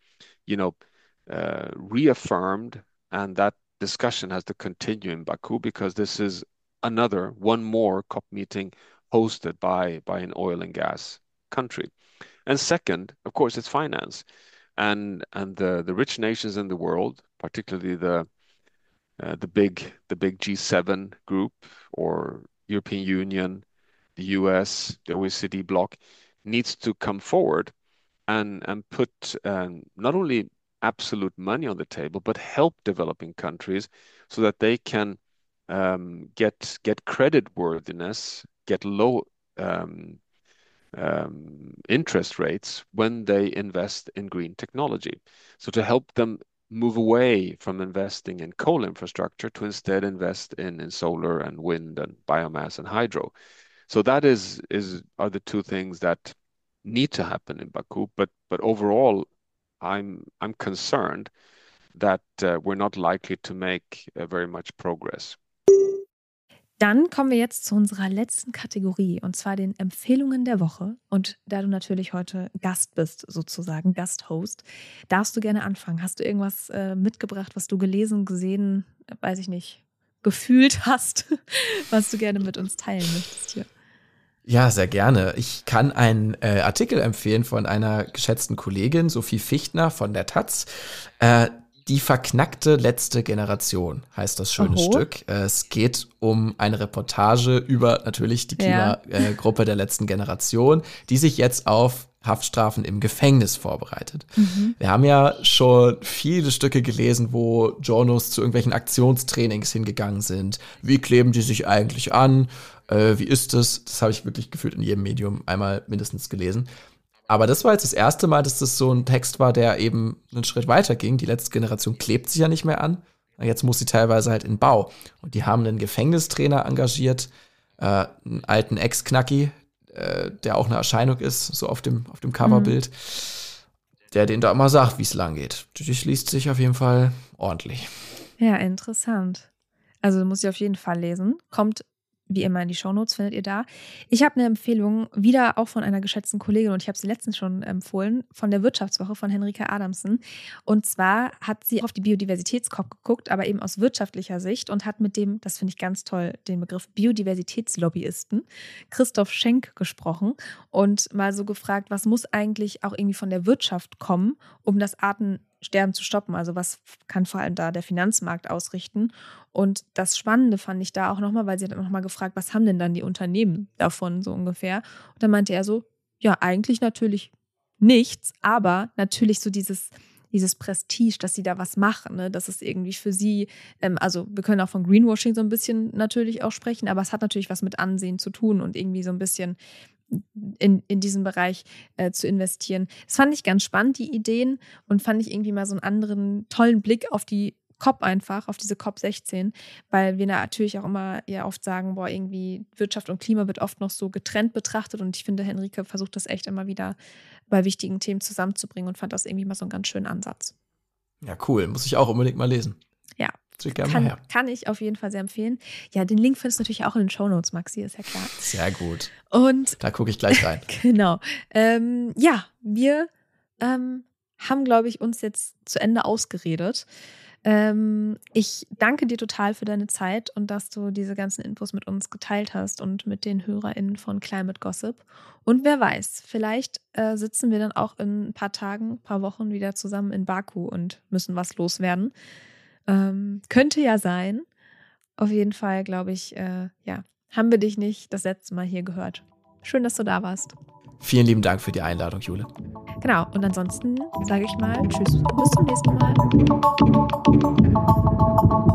reaffirmed, and that discussion has to continue in Baku because this is one more COP meeting hosted by an oil and gas country. And second, of course, it's finance. And the rich nations in the world, particularly the big G7 group or European Union, the US, the OECD bloc, needs to come forward and put not only absolute money on the table, but help developing countries so that they can get credit worthiness, get low interest rates when they invest in green technology. So to help them move away from investing in coal infrastructure to instead invest in solar and wind and biomass and hydro. So that are the two things that need to happen in Baku. But overall, I'm concerned that we're not likely to make very much progress. Dann kommen wir jetzt zu unserer letzten Kategorie, und zwar den Empfehlungen der Woche. Und da du natürlich heute Gast bist, sozusagen Gasthost, darfst du gerne anfangen. Hast du irgendwas mitgebracht, was du gelesen, gesehen, weiß ich nicht, gefühlt hast, was du gerne mit uns teilen möchtest hier? Ja, sehr gerne. Ich kann einen Artikel empfehlen von einer geschätzten Kollegin, Sophie Fichtner von der Taz. Die verknackte letzte Generation heißt das schöne Stück. Es geht um eine Reportage über natürlich die Klimagruppe der letzten Generation, die sich jetzt auf Haftstrafen im Gefängnis vorbereitet. Mhm. Wir haben ja schon viele Stücke gelesen, wo Journos zu irgendwelchen Aktionstrainings hingegangen sind. Wie kleben die sich eigentlich an? Wie ist es? Das habe ich wirklich gefühlt in jedem Medium einmal mindestens gelesen. Aber das war jetzt das erste Mal, dass das so ein Text war, der eben einen Schritt weiter ging. Die letzte Generation klebt sich ja nicht mehr an. Jetzt muss sie teilweise halt in Bau. Und die haben einen Gefängnistrainer engagiert, einen alten Ex-Knacki, der auch eine Erscheinung ist, so auf dem Coverbild, der denen da immer sagt, wie es lang geht. Das liest sich auf jeden Fall ordentlich. Ja, interessant. Also muss ich auf jeden Fall lesen. Kommt wie immer in die Shownotes, findet ihr da. Ich habe eine Empfehlung, wieder auch von einer geschätzten Kollegin, und ich habe sie letztens schon empfohlen, von der Wirtschaftswoche von Henrike Adamsen. Und zwar hat sie auf die Biodiversitäts-COP geguckt, aber eben aus wirtschaftlicher Sicht, und hat mit dem, das finde ich ganz toll, den Begriff Biodiversitätslobbyisten, Christoph Schenk, gesprochen und mal so gefragt, was muss eigentlich auch irgendwie von der Wirtschaft kommen, um das Sterben zu stoppen? Also was kann vor allem da der Finanzmarkt ausrichten? Und das Spannende fand ich da auch nochmal, weil sie hat nochmal gefragt, was haben denn dann die Unternehmen davon so ungefähr? Und dann meinte er so, ja, eigentlich natürlich nichts, aber natürlich so dieses Prestige, dass sie da was machen, ne? Das ist irgendwie für sie, also wir können auch von Greenwashing so ein bisschen natürlich auch sprechen, aber es hat natürlich was mit Ansehen zu tun und irgendwie so ein bisschen in diesen Bereich zu investieren. Das fand ich ganz spannend, die Ideen, und fand ich irgendwie mal so einen anderen tollen Blick auf die COP einfach, auf diese COP 16, weil wir natürlich auch immer ja oft sagen, boah, irgendwie Wirtschaft und Klima wird oft noch so getrennt betrachtet, und ich finde, Henrike versucht das echt immer wieder bei wichtigen Themen zusammenzubringen und fand das irgendwie mal so einen ganz schönen Ansatz. Ja, cool. Muss ich auch unbedingt mal lesen. Ja. Gerne kann ich auf jeden Fall sehr empfehlen. Ja, den Link findest du natürlich auch in den Shownotes, Maxi, ist ja klar. Sehr gut. Und da gucke ich gleich rein. Genau. Ja, wir haben, glaube ich, uns jetzt zu Ende ausgeredet. Ich danke dir total für deine Zeit und dass du diese ganzen Infos mit uns geteilt hast und mit den HörerInnen von Climate Gossip. Und wer weiß, vielleicht sitzen wir dann auch in ein paar Tagen, ein paar Wochen wieder zusammen in Baku und müssen was loswerden. Könnte ja sein. Auf jeden Fall, glaube ich, haben wir dich nicht das letzte Mal hier gehört. Schön, dass du da warst. Vielen lieben Dank für die Einladung, Jule. Genau, und ansonsten sage ich mal tschüss, bis zum nächsten Mal.